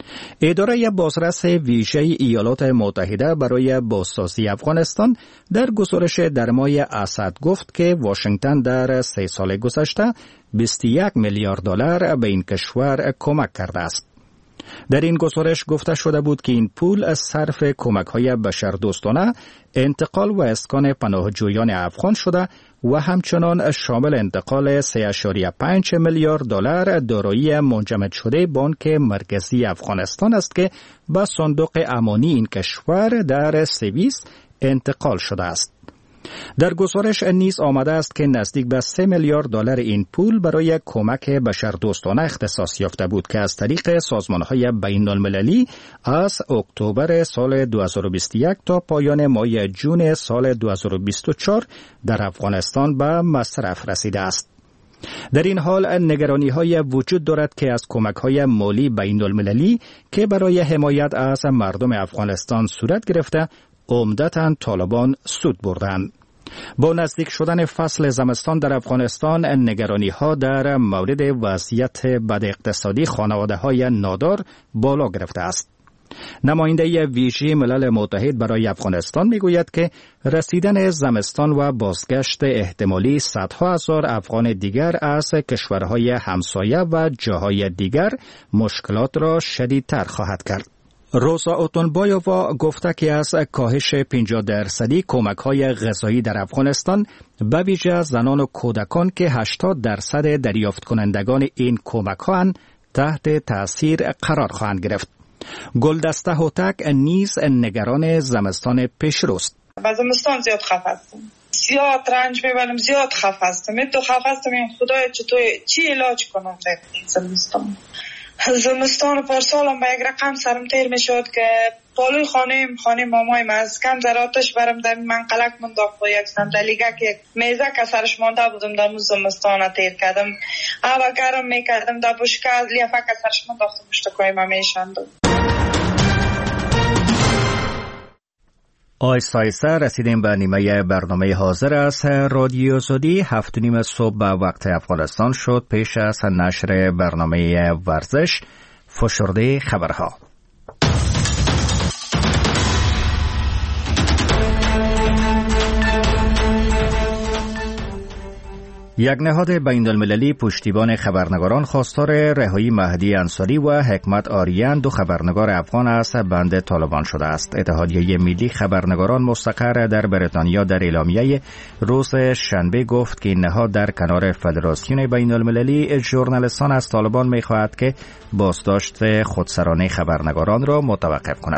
اداره بازرس ویژه ایالات متحده برای بازسازی افغانستان در گزارش در ماه اسد گفت که واشنگتن در سه سال گذشته بیست و یک میلیارد دلار به این کشور کمک کرده است. در این گزارش گفته شده بود که این پول صرف کمک‌های بشردوستانه، انتقال و اسکان پناهجویان افغان شده و همچنان شامل انتقال سه ممیز پنج میلیارد دلار دارایی منجمد شده بانک مرکزی افغانستان است که به صندوق امانی این کشور در سوئیس انتقال شده است. در گزارش نیز آمده است که نزدیک به سه میلیارد دلار این پول برای کمک بشردوستانه اختصاص یافته بود که از طریق سازمان‌های بین المللی از اکتبر سال دو هزار و بیست و یک تا پایان ماه جون سال دو هزار و بیست و چهار در افغانستان به مصرف رسیده است. در این حال نگرانی‌های وجود دارد که از کمک‌های مالی بین المللی که برای حمایت از مردم افغانستان صورت گرفته عمدتاً طالبان سود بردند. با نزدیک شدن فصل زمستان در افغانستان نگرانی‌ها در مورد وضعیت بد اقتصادی خانواده‌های نادار بالا گرفته است. نماینده ویژه ملل متحد برای افغانستان میگوید که رسیدن زمستان و بازگشت احتمالی صدها هزار افغان دیگر از کشورهای همسایه و جاهای دیگر مشکلات را شدیدتر خواهد کرد. روزا اوتونبایووا گفته که از کاهش پنجاه درصدی کمک‌های غذایی در افغانستان به ویژه زنان و کودکان که هشتاد درصد دریافت کنندگان این کمک‌ها تحت تأثیر قرار خواهند گرفت. گلدسته هوتک نیز نگران زمستان پیشروست. با زمستان زیاد خفه هستم. زیاد رنج میبرم، زیاد خفه هستم. من تو خفه هستم این خدای چطور چی علاج کنم در زمستان. زمستان پارسال هم به یک رقم سرم تیر می شد که بالوی خانه خانه مامایم از کم در آتش برم در منقلک منداخت و یک صندلیگه که میزه که سرش مانده بودم در زمستان تیر کردم. هوا گرم میکردم در بشکه از لیفه که سرش منداخت مشتکای ما میشندم. آیسته آیسته رسیدیم به نیمه برنامه حاضر است. رادیو آزادی هفت و نیم صبح به وقت افغانستان شد. پیش از نشر برنامه ورزش فشرده خبرها. یک نهاد بین المللی پشتیبان خبرنگاران خواستار رهایی مهدی انصاری و حکمت آریان دو خبرنگار افغان از بند طالبان شده است. اتحادیه ملی خبرنگاران مستقر در بریتانیا در اعلامیه روز شنبه گفت که این نهاد در کنار فدراسیون بین المللی ژورنالیستان از طالبان می‌خواهد که بازداشت خودسرانه خبرنگاران را متوقف کند.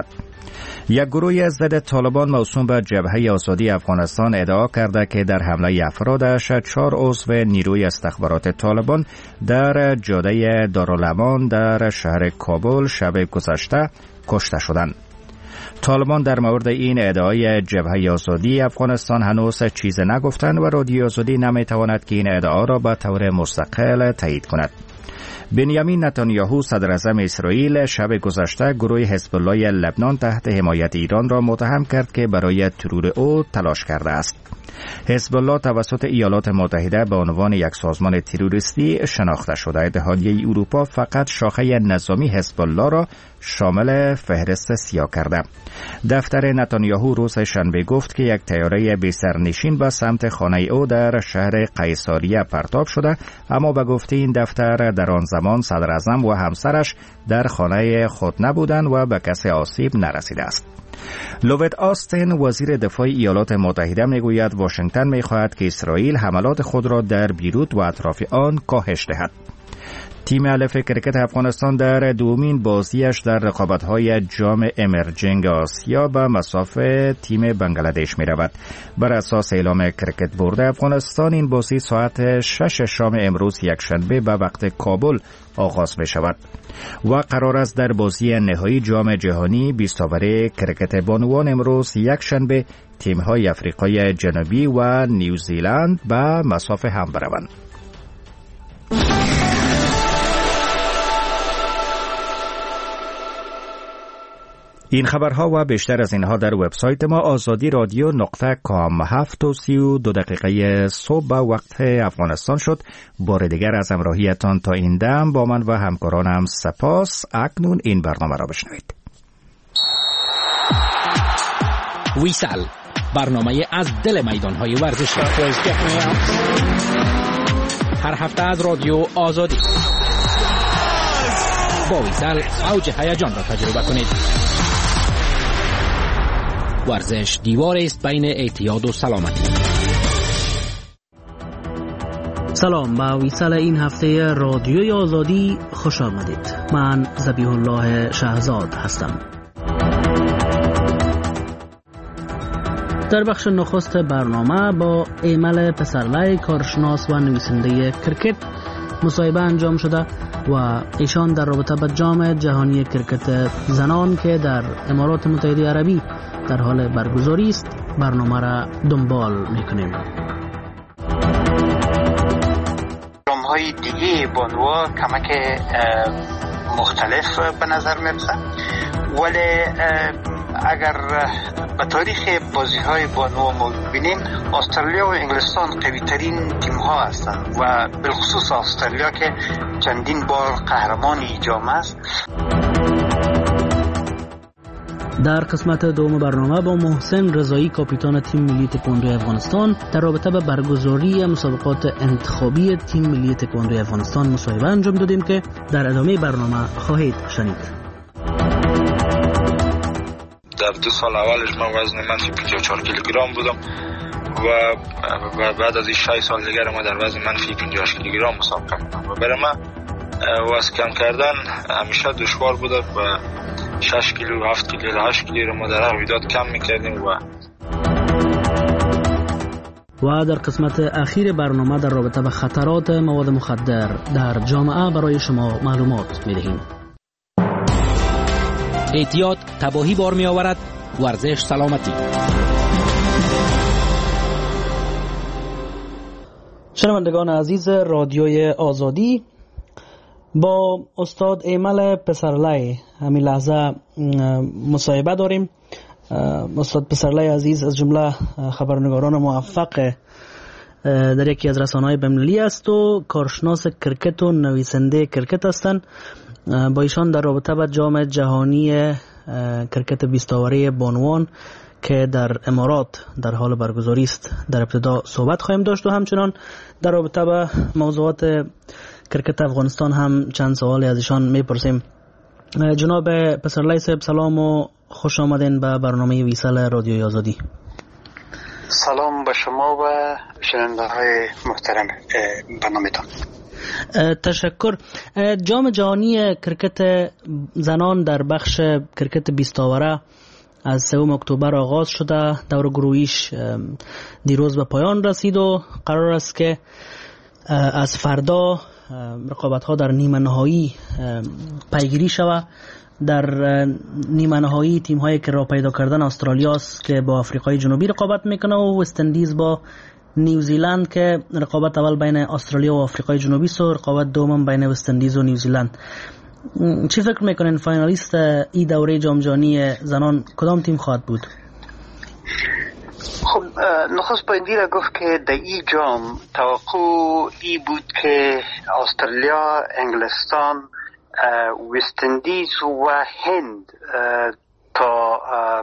یک گروه ضد طالبان موسوم به جبهه آزادی افغانستان ادعا کرده که در حمله افرادش چهار عضو نیروی استخبارات طالبان در جاده دارالامان در شهر کابل شب گذشته کشته شدند. طالبان در مورد این ادعای جبهه آزادی افغانستان هنوز چیز نگفتند و رادیو آزادی نمیتواند که این ادعا را به طور مستقل تایید کند. بنیامین نتانیاهو صدر اعظم اسرائیل شب گذشته گروه حزب الله لبنان تحت حمایت ایران را متهم کرد که برای ترور او تلاش کرده است. حزب الله توسط ایالات متحده به عنوان یک سازمان تروریستی شناخته شده. اتحادیه اروپا فقط شاخه نظامی حزب الله را شامل فهرست سیاه کرده. دفتر نتانیاهو روز شنبه گفت که یک طیاره بی سرنشین به سمت خانه او در شهر قیصریه پرتاب شده، اما به گفته این دفتر در آن زمان صدر اعظم و همسرش در خانه خود نبودند و به کسی آسیب نرسیده است. لوید آستین وزیر دفاع ایالات متحده میگوید واشنگتن میخواهد که اسرائیل حملات خود را در بیروت و اطراف آن کاهش دهد. تیم الف کرکت افغانستان در دومین بازیش در رقابت‌های جام امرجنگ آسیا به مسافه تیم بنگلادش می‌رود. بر اساس اعلام کرکت بورد افغانستان این بازی ساعت شش شام امروز یکشنبه به وقت کابل آغاز می‌شود و قرار است در بازی نهایی جام جهانی بیست اوور کرکت بانوان امروز یکشنبه تیم‌های آفریقای جنوبی و نیوزیلند به مسافه هم بروند. این خبرها و بیشتر از اینها در وبسایت ما آزادی رادیو نقطه کام. هفت و سی و دو دقیقه صبح به وقت افغانستان شد. بار دیگر از همراهیتان تا این دم با من و همکارانم سپاس. اکنون این برنامه را بشنوید. ویسال، برنامه از دل میدانهای ورزشی. هر هفته از رادیو آزادی با ویسال اوج هیجان را تجربه کنید. ورزش دیوار است بین اعتیاد و سلامتی. سلام، با ویسال این هفته رادیوی آزادی خوش آمدید. من ذبیح الله شهزاد هستم. در بخش نخست برنامه با ایمل پسرلای کارشناس و نویسنده کرکت مصاحبه انجام شده و ایشان در رابطه با جام جهانی کرکت زنان که در امارات متحده عربی در حال برگزاری است برنامه را دنبال میکنیم. جام‌های دیگه بانوها کمک مختلف به نظر میرسه، ولی اگر به تاریخ بازی های بانو ما ببینیم استرالیا و انگلستان قوی ترین تیم ها هستند و بالخصوص استرالیا که چندین بار قهرمان جام است. در قسمت دوم برنامه با محسن رضایی کاپیتان تیم ملی تکواندو افغانستان در رابطه با برگزاری مسابقات انتخابی تیم ملی تکواندو افغانستان مصاحبه انجام دادیم که در ادامه برنامه خواهید شنید. در دو سال اولش من وزن منفی پنجاه و چهار کیلوگرم بودم و بعد از شش سال دیگر ما در وزن منفی پنجاه و هشت کیلوگرم مسابقه کردم و برای من وزن کم کردن همیشه دشوار بوده و شش کیلو، هفت کیلو، هشت کیلو رو ما در هر ویدات کم میکردیم. و و در قسمت اخیر برنامه در رابطه با خطرات مواد مخدر در جامعه برای شما معلومات میدهیم. احتیاط تباهی بار می آورد. ورزش سلامتی. شنوندگان عزیز رادیوی آزادی، با استاد ایمل پسرلی همین لحظه مصاحبه داریم. استاد پسرلی عزیز از جمله خبرنگاران موفق در یکی از رسانه‌های بین‌المللی است و کارشناس کرکت و نویسنده کرکت هستند. با ایشان در رابطه با جام جهانی کرکت بیست آوره بانوان که در امارات در حال برگزاری است در ابتدا صحبت خواهیم داشت و همچنان در رابطه با موضوعات کرکت افغانستان هم چند سوالی از ایشان میپرسیم. جناب پسرلی صاحب سلام و خوش آمدین به برنامه ویسال رادیوی آزادی. سلام به شما و شنونده های محترم برنامه‌تان. تشکر. جام جهانی کرکت زنان در بخش کرکت بیست آوره از سوم اکتبر آغاز شده. دور گروهیش دیروز به پایان رسید و قرار است که از فردا رقابت ها در نیمه نهایی پیگیری شود. در نیمه نهایی تیم هایی که را پیدا کردن استرالیا است که با آفریقای جنوبی رقابت میکنه و وست اندیز با نیوزیلند که رقابت اول بین استرالیا و آفریقای جنوبی است و رقابت دوم بین وست اندیز و نیوزیلند. چی فکر میکنین فاینالیست ای دوره جام جهانی زنان کدام تیم خواهد بود؟ خب نخست باید را گفت که در این جام توقع ای بود که استرالیا، انگلستان، وست اندیز و هند تا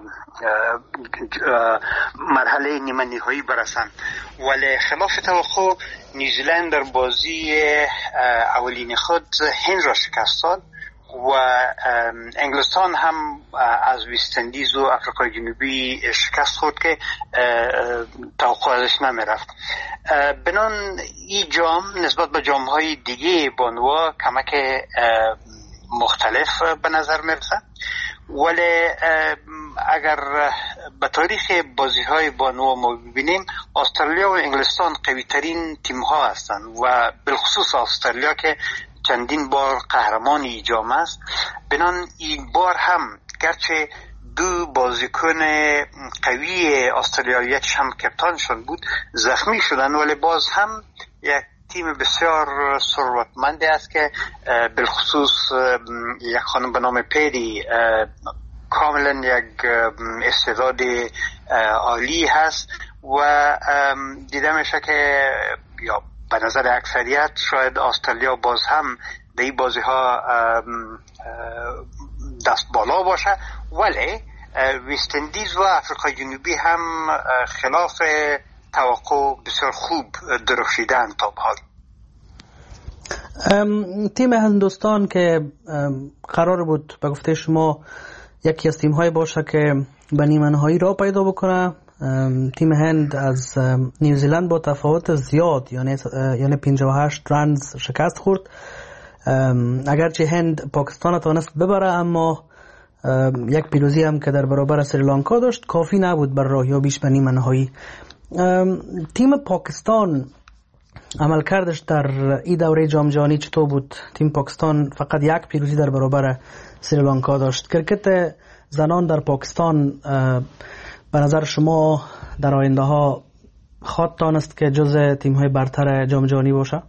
مرحله نیمه نهایی برسند، ولی خلاف توقع نیوزیلند در بازی اولین خود هند را شکست داد و انگلستان هم از وست اندیز و آفریقای جنوبی شکست خورد که توقع ازش نمی رفت. بنان این جام نسبت به جام های دیگه بانوا کمک مختلف به نظر می رسد، ولی اگر به تاریخ بازی های بانوا ما ببینیم استرالیا و انگلستان قوی ترین تیم ها هستند و بالخصوص استرالیا که چندین بار قهرمان این جام است. بنان این بار هم گرچه دو بازیکن قوی استرالیاییش هم کپتانشون بود زخمی شدن، ولی باز هم یک تیم بسیار ثروتمند است که بالخصوص یک خانم به نام پیری کاملا یک استعداد عالی هست و دیده میشه که یا به نظر اکثریت شاید استرالیا باز هم در این بازی ها دست بالا باشه، ولی وست اندیز و آفریقای جنوبی هم خلاف توقع بسیار خوب درخشیدن تا به حال. تیم هندوستان که قرار بود به گفته شما یکی از تیم های باشه که به نیمه نهایی را پیدا بکنه، تیم هند از نیوزیلند با تفاوت زیاد یعنی یعنی پنجاه و هشت رنز شکست خورد. اگرچه هند پاکستان توانست ببره، اما یک پیروزی هم که در برابر سریلانکا داشت کافی نبود بر راهیابیش به نیمه نهایی. تیم پاکستان عملکردش در این دوره جام جهانی چطور بود؟ تیم پاکستان فقط یک پیروزی در برابر سریلانکا داشت. کرکت زنان در پاکستان به نظر شما در آینده ها خواهد تانست که جز تیم های برتر جام جهانی باشه؟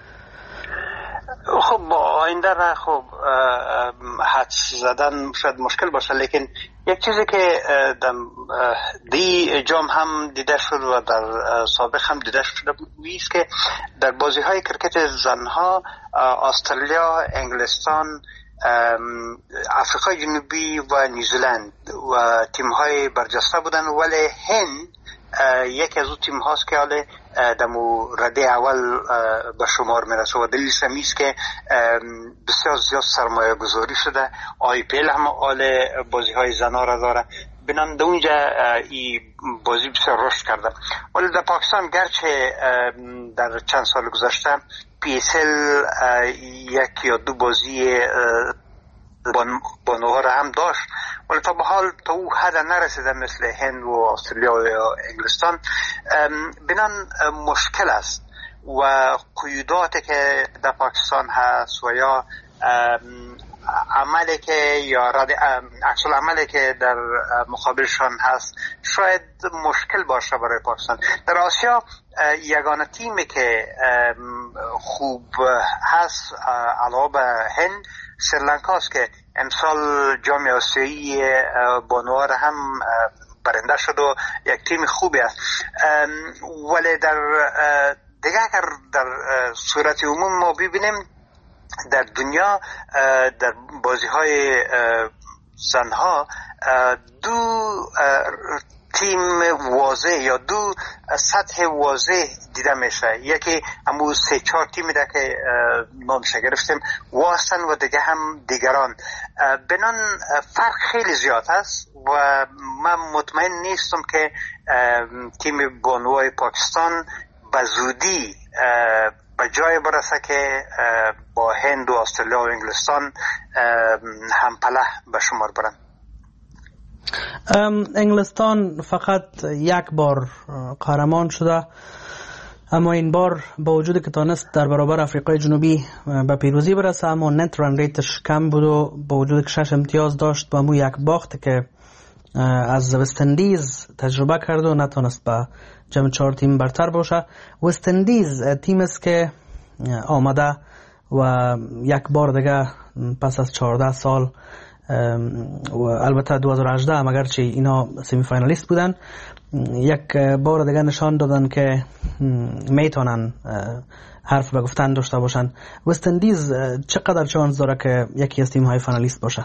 خب با آینده را خب حدس زدن شاید مشکل باشه، لیکن یک چیزی که در دی جام هم دیده شد و در سابق هم دیده شده بود است که در بازی های کرکت زنها استرالیا، انگلستان، آفریقای جنوبی و نیوزیلند و تیم های برجسته بودن، ولی هند یکی از اون تیم هاست که حالا دمو رده اول به شمار میرسه و دلیلش هم است که بسیار زیاد سرمایه گذاری شده. آی پی ال هم حال بازی های زنا را داره، بنان در اونجا این بازی بسیار رشد کرده. ولی در پاکستان گرچه در چند سال گذشته پی اس ال یک یا دو بازی بانوها را هم داشت، ولی تا به حال تا او حد نرسیده مثل هند و استرالیا و انگلستان. بنان مشکل است و قیوداتی که در پاکستان هست و یا عملی که یا رد عکس العملی که در مقابلشان هست شاید مشکل باشه برای پاکستان. در آسیا یگانه تیمی که خوب هست علاوه بر هند سریلانکا است که امسال جام آسیایی بانوار هم برنده شد و یک تیم خوبی است. ولی در دیگه اگر در صورت عموم ما ببینیم در دنیا در بازی های زنها دو تیم واضح یا دو سطح واضح دیده میشه. یکی همون سه چهار تیمی ده که نامش گرفتیم واسن و دیگه هم دیگران. بنان فرق خیلی زیاد است و من مطمئن نیستم که تیم بانوای پاکستان به زودی به جای برسه که با هند و استرالیا و انگلستان هم پله به شمار برن. انگلستان فقط یک بار قهرمان شده، اما این بار با وجود که تانست در برابر آفریقای جنوبی به پیروزی برسه، اما نت رن ریتش کم بود و با وجود که شش امتیاز داشت با مو یک باخت که از وست اندیز تجربه کرد و نتونست به جمع چهار تیم برتر باشه. وست اندیز تیم است که آمده و یک بار دیگه پس از چهارده سال و البته دو هزار و هجده هم اگرچه اینا سمی فاینالیست بودن یک بار دیگه نشان دادن که میتونن حرف به گفتن داشته باشن. وست اندیز چقدر چانس داره که یکی از تیم های فاینالیست باشه؟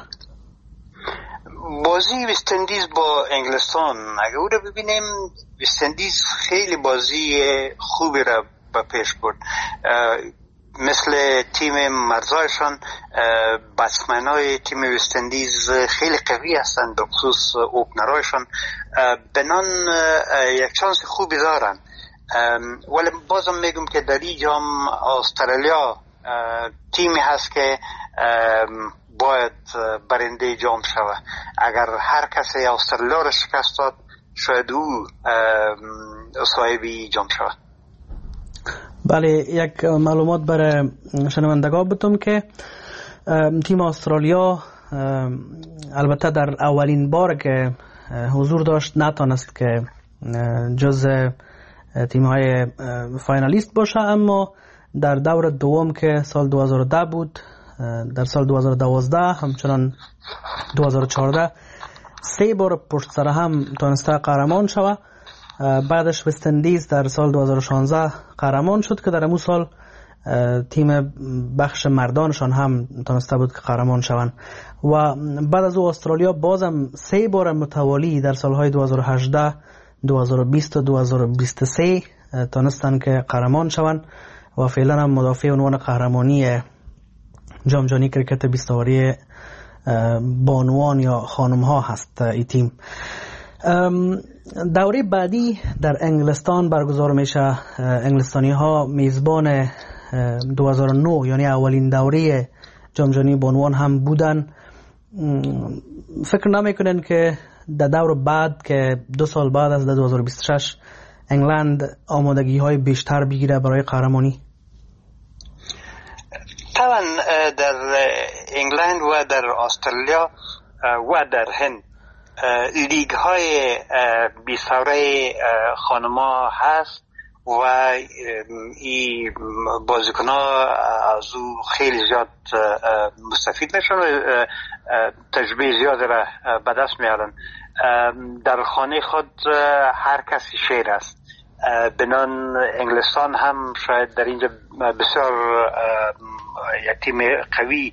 بازی وست اندیز با انگلستان اگه او رو ببینیم، وست اندیز خیلی بازی خوبی را به پیش برد. مثل تیم مرزایشان بتسمن های تیم وست اندیز خیلی قوی هستند، به خصوص اوپنرایشان بنان یک چانس خوبی دارن. ولی بازم میگم که در این جام استرالیا تیمی هست که باید برنده جام شود. اگر هر کسی استرالیا را شکست داد شاید او صاحبی جام شود. بله، یک معلومات برای شنوندگان بدم که تیم استرالیا البته در اولین بار که حضور داشت نتونست که جز تیم های فاینالیست باشه، اما در دور دوم که سال دو هزار و ده بود، در سال دو هزار و دوازده همچنان دو هزار و چهارده سه بار پشت سر هم تونسته قهرمان شود. بعدش وست اندیز در سال دو هزار و شانزده قهرمان شد که در امو سال تیم بخش مردانشان هم تونسته بود که قهرمان شوند و بعد از او استرالیا بازم سه بار متوالی در سالهای دو هزار و هجده، دو هزار و بیست و دو هزار و بیست و سه تونستن که قهرمان شوند و فعلا هم مدافع عنوان قهرمانی جام جهانی کرکت بیست اوری بانوان یا خانم ها هست این تیم. دوره بعدی در انگلستان برگزار میشه. انگلستانی ها میزبان دو هزار و نه یعنی اولین دوره جام جهانی بانوان هم بودن. فکر نمیکنن که در دور بعد که دو سال بعد از دو هزار و بیست و شش انگلند آمادگی های بیشتر بگیره برای قهرمانی؟ طبعا در انگلند و در استرالیا و در هند لیگ های بیساره خانما هست و این بازیکن ها از او خیلی زیاد مستفید میشن و تجربه زیاد را به دست میارن. در خانه خود هر کسی شیر است، بنان انگلستان هم شاید در اینجا بسیار یک تیم قوی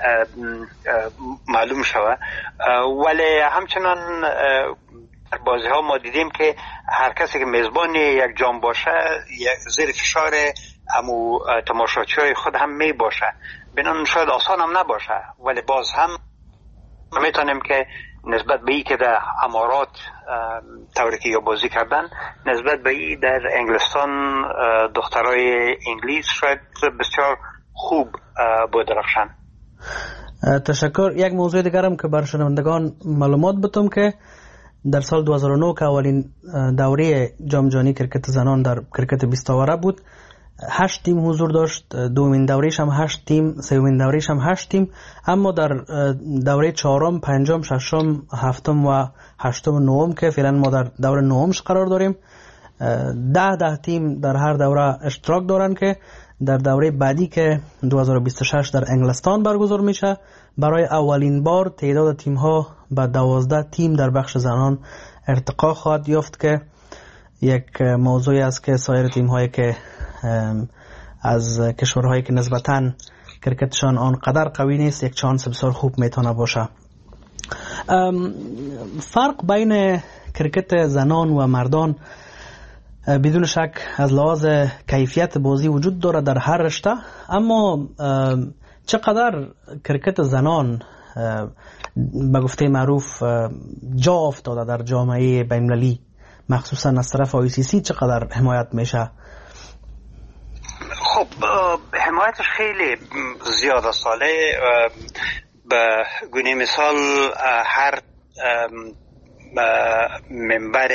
معلوم شود. ولی همچنان در بازی ها ما دیدیم که هر کسی که میزبان یک جام باشه زیر فشار امو تماشاچی های خود هم می باشه. بنان شاید آسان هم نباشه، ولی باز هم میتونیم که نسبت به ای که در امارات تورکی یا بازی کردن، نسبت به ای در انگلستان دخترای انگلیس شاید بسیار خوب بدرخشن. تشکر. یک موضوع دیگرم که بر شنوندگان معلومات بدم که در سال دو هزار و نه که اولین دوره جام جهانی کرکت زنان در کرکت بیست اوره بود، هشت تیم حضور داشت. دومین دورهش هم هشت تیم، سومین دورهش هم هشت تیم. اما در دوره چهارم، پنجم، ششم، هفتم و هشتم و نهم که فعلا ما در دوره نهمش قرار داریم، ده ده تیم در هر دوره اشتراک دارن که در دوره بعدی که دو هزار و بیست و شش در انگلستان برگزار میشه برای اولین بار تعداد تیم ها به دوازده تیم در بخش زنان ارتقا خواهد یافت که یک موضوعی است که سایر تیم هایی که از کشورهایی که نسبتاً کرکتشان آنقدر قوی نیست یک چانس بسیار خوب میتونه باشه. فرق بین کرکت زنان و مردان بدون شک از لحاظ کیفیت بازی وجود داره در هر رشته، اما چقدر کرکت زنان به گفته معروف جا افتاده در جامعه بین‌المللی مخصوصا از طرف آی سی سی چقدر حمایت میشه؟ خب حمایتش خیلی زیاد ساله. به گونه مثال هر منبر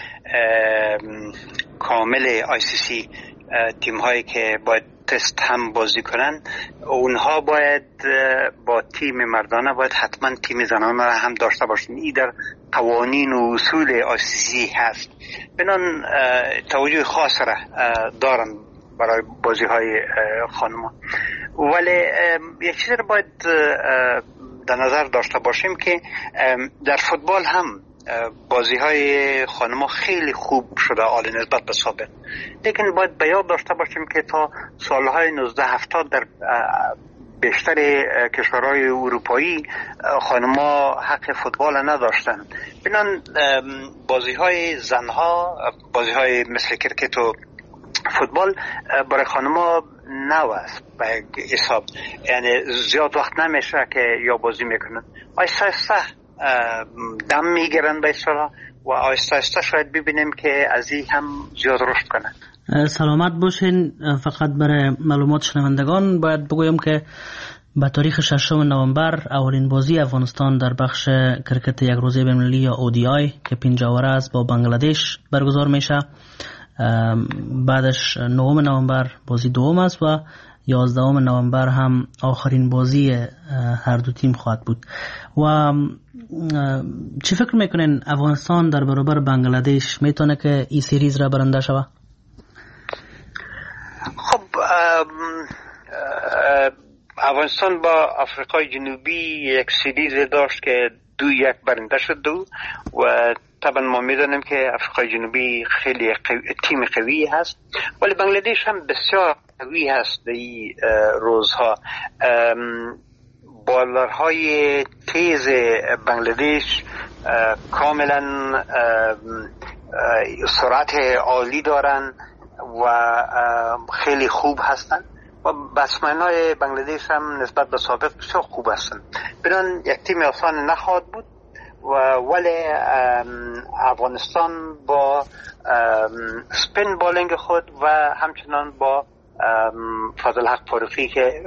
کامل آی سی سی تیم هایی که باید تست هم بازی کنن، اونها باید با تیم مردانه باید حتما تیم زنانه هم داشته باشن. این در قوانین و اصول آی سی سی هست. بنان توجه خاص را دارن برای بازی های خانم. ولی یک چیز را باید در نظر داشته باشیم که در فوتبال هم بازی های خانم خیلی خوب شده آل نسبت به سابق، لیکن باید به یاد داشته باشیم که تا سالهای نوزده هفتاد در بیشتر کشورهای اروپایی خانم‌ها حق فوتبال نداشتن. بنان بازی های زنها، بازی های مثل کرکت و فوتبال برای خانم‌ها نو است به حساب، یعنی زیاد وقت نمیشه که یا بازی میکنن، آیسته آیسته دم میگیرن به اصطلاح و آیسته آیسته شاید ببینیم که از این هم زیاد رشد کنه. سلامت باشین. فقط برای معلومات شنوندگان باید بگویم که به تاریخ ششم نوامبر اولین بازی افغانستان در بخش کرکت یک روزه بین‌المللی یا او دی آی که پنجاوره است با بنگلادش برگزار میشه. بعدش نهم نوامبر بازی دوم است و یازدهم نوامبر هم آخرین بازی هر دو تیم خواهد بود. و چی فکر میکنین افغانستان در برابر بنگلادش میتونه که این سریز را برنده شود؟ خب افغانستان با آفریقای جنوبی یک سریز داشت که دو یک برنده شد دو و طبعا ما میدونیم که آفریقای جنوبی خیلی قوی، تیم قوی هست، ولی بنگلادش هم بسیار قوی هست در این روزها. بالرهای تیز بنگلادش کاملا سرعت عالی دارن و خیلی خوب هستن و بتسمن‌های بنگلادش هم نسبت به سابق بسیار خوب هستن. بنان یک تیم آسان نخواهد بود و ولی افغانستان با سپین بالینگ خود و همچنان با فضل حق فاروقی که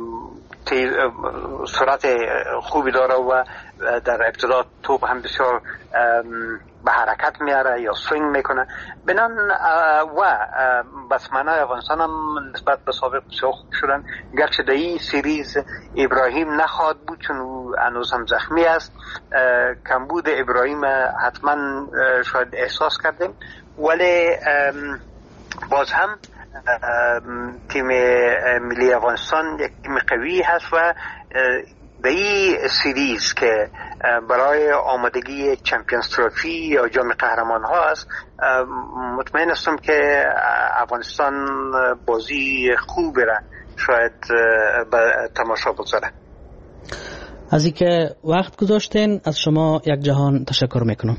سرعت خوبی داره و در ابتدا توپ هم بسیار به حرکت میاره یا سوینگ میکنه، بنان و بتسمن‌های افغانستان هم نسبت به سابق بسیار خوب شدن. گرچه در این سریز ابراهیم نخواهد بود چون او هنوز هم زخمی است، کمبود ابراهیم حتما شاید احساس کردیم، ولی باز هم تیم ملی افغانستان یک تیم قوی هست و به این سریز که برای آمادگی چمپیونز تروفی یا جام قهرمان ها است، مطمئن هستم که افغانستان بازی خوب را شاید به تماشا بگذاره. از اینکه وقت گذاشتین از شما یک جهان تشکر میکنم.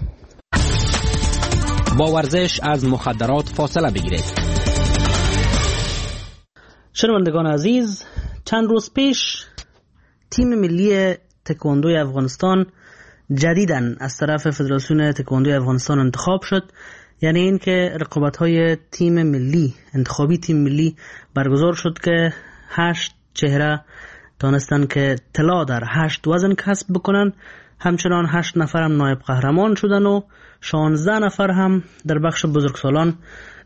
با ورزش از مخدرات فاصله بگیرید. شنوندگان عزیز، چند روز پیش تیم ملی تکواندوی افغانستان جدیداً از طرف فدراسیون تکواندوی افغانستان انتخاب شد. یعنی این که رقابت‌های تیم ملی، انتخابی تیم ملی برگزار شد که هشت چهره تانستن که طلا در هشت وزن کسب بکنن. همچنان هشت نفر هم نایب قهرمان شدن و شانزده نفر هم در بخش بزرگسالان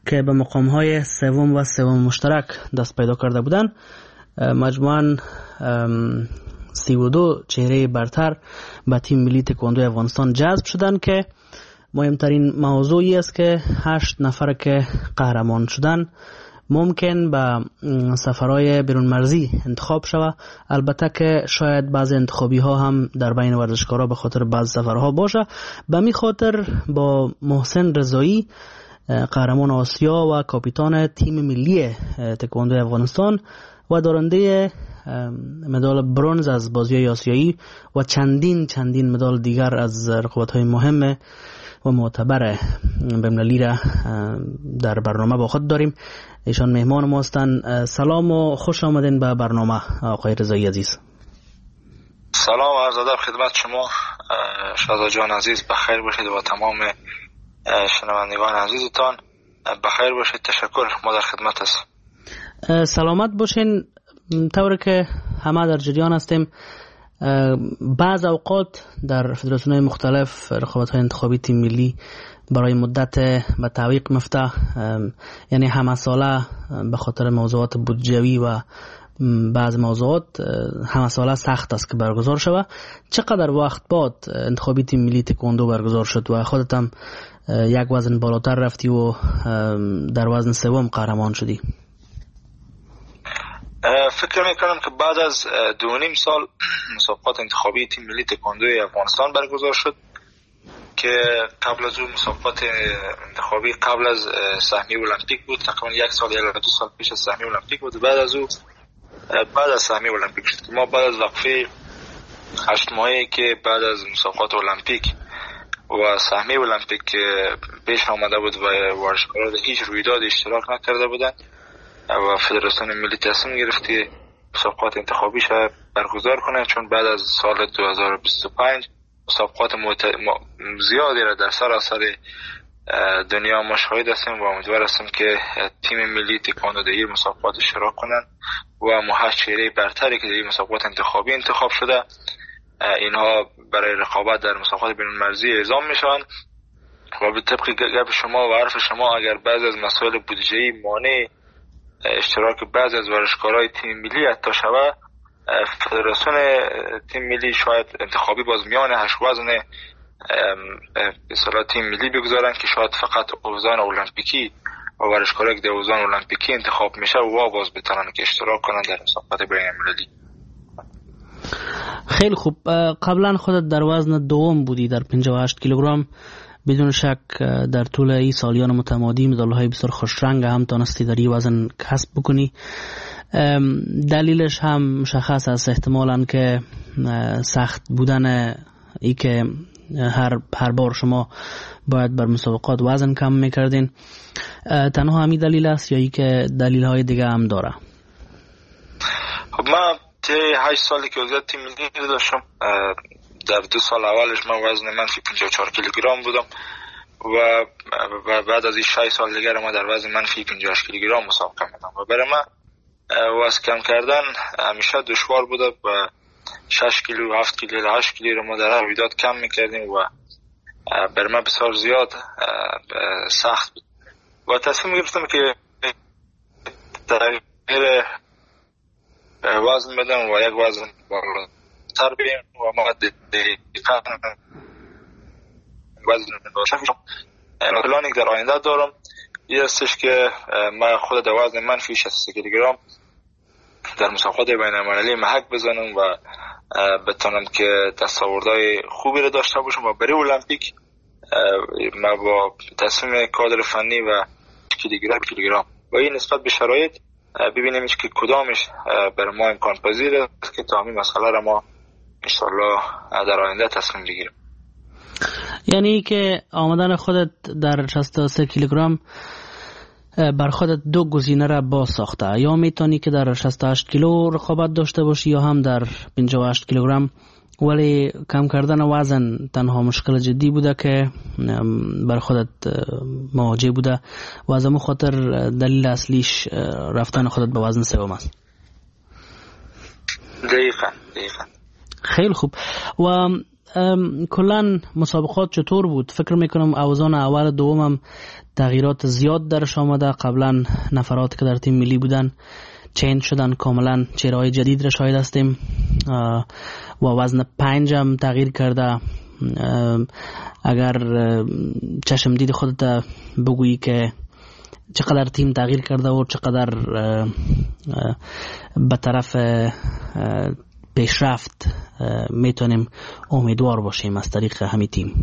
که به مقام های سوم و سوم مشترک دست پیدا کرده بودند. مجموعاً سی و دو چهره برتر به تیم ملی تکواندو افغانستان جذب شدند که مهمترین موضوعی است که هشت نفر که قهرمان شدند ممکن به سفرهای بیرون مرزی انتخاب شود. البته که شاید بعض انتخابی ها هم در بین ورزشکارا به خاطر بعض سفرها باشه. به می خاطر با محسن رضایی قهرمان آسیا و کاپیتان تیم ملی تکواندو افغانستان و دارنده مدال برنز از بازی آسیایی و چندین چندین مدال دیگر از رقابت‌های مهم و معتبر بین‌المللی را در برنامه با خود داریم. ایشان مهمان ما هستند. سلام و خوش آمدین به برنامه آقای رضایی عزیز. سلام و عرض ادب خدمت شما شهزاد جان عزیز. بخیر باشید و تمام شنوندگان عزیزتان بخیر باشید. تشکر، ما در خدمت هستیم. سلامت باشین. طوری که همه در جریان هستیم بعض اوقات در فدراسیون‌های مختلف رقابت‌های انتخابی تیم ملی برای مدت به تعویق مفته، یعنی همه ساله به خاطر موضوعات بودجوی و بعض موضوعات همه ساله سخت است که برگزار شود. چقدر وقت بعد انتخابی تیم ملی تکواندو برگزار شد و خودت هم یک وزن بالاتر رفتی و در وزن سوم قهرمان شدی؟ فکر میکنم که بعد از دو و نیم سال مسابقات انتخابی تیم ملی تکواندو افغانستان برگزار شد که قبل از اون مسابقات انتخابی قبل از سهمیه المپیک بود، تقریبا یک سال یا دو سال پیش از سهمیه المپیک بود. بعد از اون بعد از سهمیه المپیک شد. ما بعد از وقفه هشت ماهی که بعد از مسابقات المپیک و سهمیه المپیک پیش آمده بود و ورزشکاران هیچ رویداد اشتراک نکرده بودند و فدراسیون ملی تصمیم گرفت که مسابقات انتخابی شد برگزار کنه، چون بعد از سال دو هزار و بیست و پنج مسابقات مت... زیادی را در سراسر دنیا ما شاهد هستیم و امیدوار هستیم که تیم ملی تکواندو در این مسابقات اشتراک کنند و ما هشت چهره برتری که در این مسابقات انتخابی انتخاب شده اینها برای رقابت در مسابقات بین المللی اعزام میشوند و به طبق گپ شما و حرف شما اگر بعضی از مسائل بودجه‌ای مانع اشتراک بعضی از ورزشکارای تیم ملی حتی شود، فدراسیون تیم ملی شاید انتخابی باز میان هشت وزن اصطلاح تیم ملی بگذارن که شاید فقط اوزان المپیکی و ورزشکارایی که در اوزان المپیکی انتخاب میشه و باز بتونن که اشتراک کنن در مسابقات بین المللی. خیلی خوب. قبلا خودت در وزن دوم بودی در پنجاه و هشت کیلوگرم. بدون شک در طول این سالیان متمادی مدال‌های بسیار خوشرنگ هم تانستی در این وزن کسب بکنی. دلیلش هم مشخص است، احتمالاً که سخت بودن ای که هر هر بار شما باید بر مسابقات وزن کم میکردین. تنها همین دلیل است یا ای که دلیل‌های دیگه هم داره؟ خب من طی هشت سالی که عضویت تیم ملی داشتم، در دو سال اولش من وزن منفی پنجاه و چهار کیلوگرم بودم و بعد از این شش سال دیگر ما در وزن منفی پنجاه و هشت کیلوگرم مسابقه می‌کردم و برای من وزن کم کردن همیشه دشوار بوده و شش کیلو، هفت کیلو، هشت کیلو رو ما در رویداد کم می‌کردیم و برای من بسیار زیاد سخت بود و تصمیم گرفتم که تغییر وزن بدم و یک وزن بالاتر بیم و ما دقیقا وزن داشتم. پلانی که در آینده دارم این استش که من خود در وزن منفی شصت و سه کیلوگرم در مسابقات بین المللی محک بزنم و بتونم که دستاوردهای خوبی رو داشته باشم و برای المپیک ما با تصمیم کادر فنی و کیلوگرم کیلوگرم و این نسبت به شرایط ببینیم که کدامش برای ما امکان پذیر است که تا همین مسئله را ما انشالله در آینده تصمیم بگیریم. یعنی که آمدن خودت در شصت و سه کیلوگرم بر خودت دو گزینه را باز ساخته، یا میتونی که در شصت و هشت کیلو رقابت داشته باشی یا هم در پنجاه و هشت کیلوگرم، ولی کم کردن وزن تنها مشکل جدی بوده که بر خودت مواجه بوده و از همون خاطر دلیل اصلیش رفتن خودت به وزن سوم است. دقیقاً دقیقاً. خیلی خوب. و کلا مسابقات چطور بود؟ فکر میکنم اوزان اول دومم تغییرات زیاد درش آمده. قبلا نفرات که در تیم ملی بودن چینج شدن، کاملا چهره‌های جدید را شاهد هستیم و وزن پنج هم تغییر کرده. اگر چشم دید خودت بگویی که چقدر تیم تغییر کرده و چقدر به طرف پیشرفت میتونیم امیدوار باشیم از طریق همین تیم.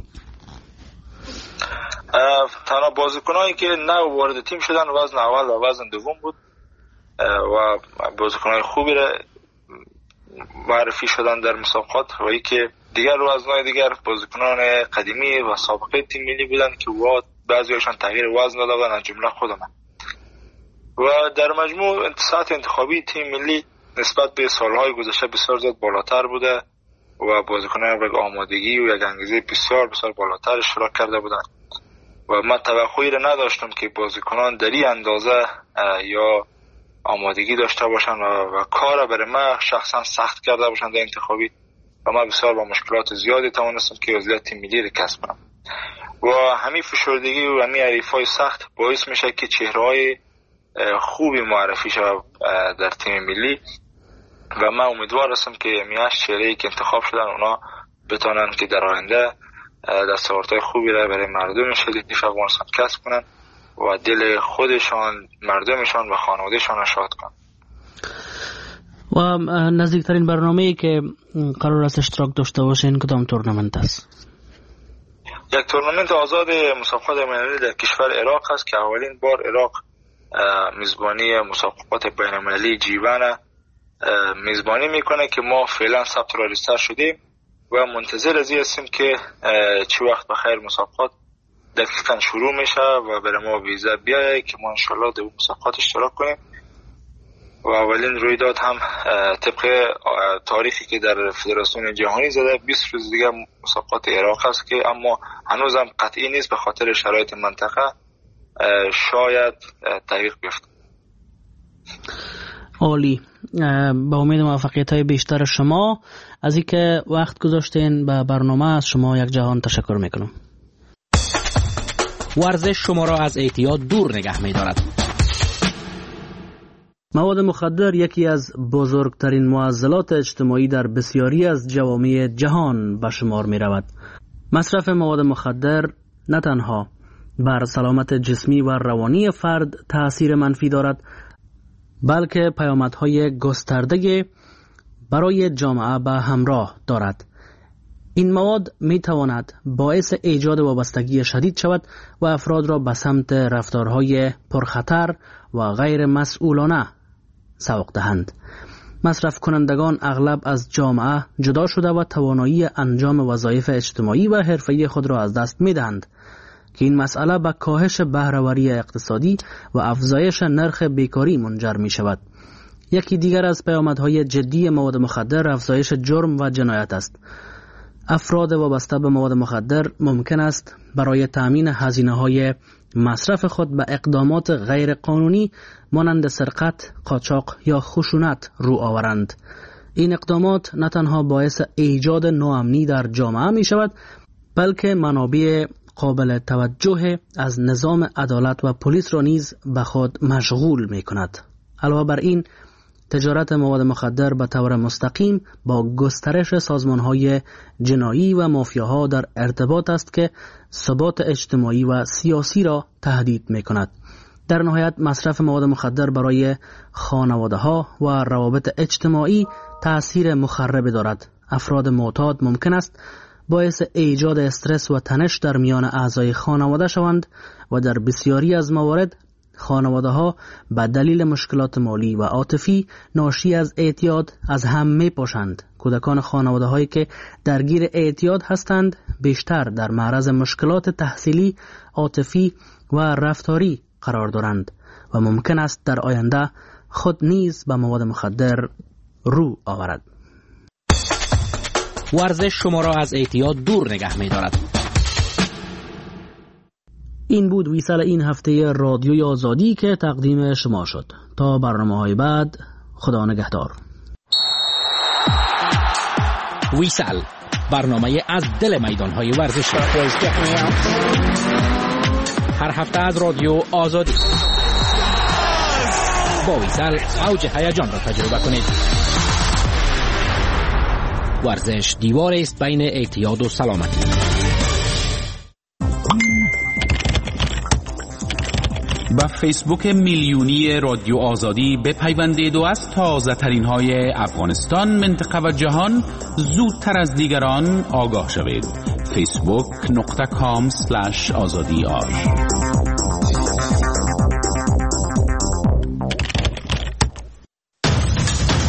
تنها بازیکنایی که نو وارد تیم شدن وزن اول و وزن دوم بود و بازیکنای خوبی را معرفی شدن در مسابقات و ای که دیگر وزنای دیگر بازیکنان قدیمی و سابقه تیم ملی بودن که بعضی‌هاشون تغییر وزن دادن، از جمله خودم. و در مجموع سطح انتخابی تیم ملی نسبت به سالهای گذشته بسیار زیاد بالاتر بوده و بازیکنان به آمادگی و یک انگیزه بسیار بسیار بالاتر اشتراک کرده بودند و من توقعی را نداشتم که بازیکنان در این اندازه یا آمادگی داشته باشن و, و کار برای من شخصا سخت کرده باشن در انتخابی و من بسیار با مشکلات زیادی توانستم که عضویت تیم ملی را کسب کنم و همین فشردگی و همین حریفای سخت باعث میشه که چهره‌های خوبی معرفی شود در تیم ملی و من امیدوار هستم که میاش چهره‌ای که انتخاب شدن اونا بتونن که در آینده دستاوردهای خوبی را برای مردم شریف افغانستان کسب کنن و دل خودشان، مردمشان و خانوادهشان را شاد کنن. و نزدیکترین برنامه‌ای که قرار است اشتراک داشته باشین کدام تورنمنت است؟ یک تورنمنت آزاد مسابقات بین‌المللی در کشور عراق است که اولین بار عراق میزبانی مسابقات بین‌المللی جیوان میزبانی میکنه که ما فعلا ثبت را ریجستر شدیم و منتظر از این هستیم که چه وقت بخیر مسابقات دقیقاً شروع میشه و برای ما ویزا بیایه که ما انشالله در مسابقات اشتراک کنیم. و اولین رویداد هم طبق تاریخی که در فدراسیون جهانی زده بیست روز دیگه مسابقات عراق است که اما هنوز هم قطعی نیست به خاطر شرایط منطقه، شاید تغییر بیفته. عالی، با امید موفقیت های بیشتر شما. از اینکه وقت گذاشتین به برنامه از شما یک جهان تشکر میکنم. ورزش شما را از اعتیاد دور نگه می‌دارد. مواد مخدر یکی از بزرگترین معضلات اجتماعی در بسیاری از جوامع جهان به شمار می رود. مصرف مواد مخدر نه تنها بر سلامت جسمی و روانی فرد تأثیر منفی دارد، بلکه پیامدهای گسترده برای جامعه به همراه دارد. این مواد می تواند باعث ایجاد وابستگی شدید شود و افراد را به سمت رفتارهای پرخطر و غیر مسئولانه سوق دهند. مصرف کنندگان اغلب از جامعه جدا شده و توانایی انجام وظایف اجتماعی و حرفه‌ای خود را از دست می دهند که این مسئله به کاهش بهره‌وری اقتصادی و افزایش نرخ بیکاری منجر می شود. یکی دیگر از پیامدهای جدی مواد مخدر افزایش جرم و جنایت است. افراد وابسته به مواد مخدر ممکن است برای تأمین هزینه‌های مصرف خود به اقدامات غیر قانونی مانند سرقت، قاچاق یا خشونت رو آورند. این اقدامات نه تنها باعث ایجاد ناامنی در جامعه می شود، بلکه منابع قابل توجه از نظام عدالت و پلیس را نیز به خود مشغول می کند. علاوه بر این، تجارت مواد مخدر به طور مستقیم با گسترش سازمان‌های جنایی و مافیاها در ارتباط است که ثبات اجتماعی و سیاسی را تهدید می‌کند. در نهایت مصرف مواد مخدر برای خانواده‌ها و روابط اجتماعی تأثیر مخرب دارد. افراد معتاد ممکن است باعث ایجاد استرس و تنش در میان اعضای خانواده شوند و در بسیاری از موارد خانواده ها به دلیل مشکلات مالی و عاطفی ناشی از اعتیاد از هم می پاشند. کودکان خانواده هایی که درگیر اعتیاد هستند بیشتر در معرض مشکلات تحصیلی، عاطفی و رفتاری قرار دارند و ممکن است در آینده خود نیز به مواد مخدر رو آورد. ورزش شما را از اعتیاد دور نگه می دارد. این بود ویسال این هفته رادیوی آزادی که تقدیم شما شد. تا برنامه‌های بعد، خدا نگهدار. ویسال برنامه از دل میدان‌های ورزشی. هر هفته از رادیو آزادی با ویسل اوج هیجان را تجربه کنید. ورزش دیواری است بین اعتیاد و سلامتی. با فیسبوک میلیونی رادیو آزادی بپیوندید و از تازه ترین های افغانستان، منطقه و جهان زودتر از دیگران آگاه شوید. فیسبوک نقطه کام سلش آزادی آر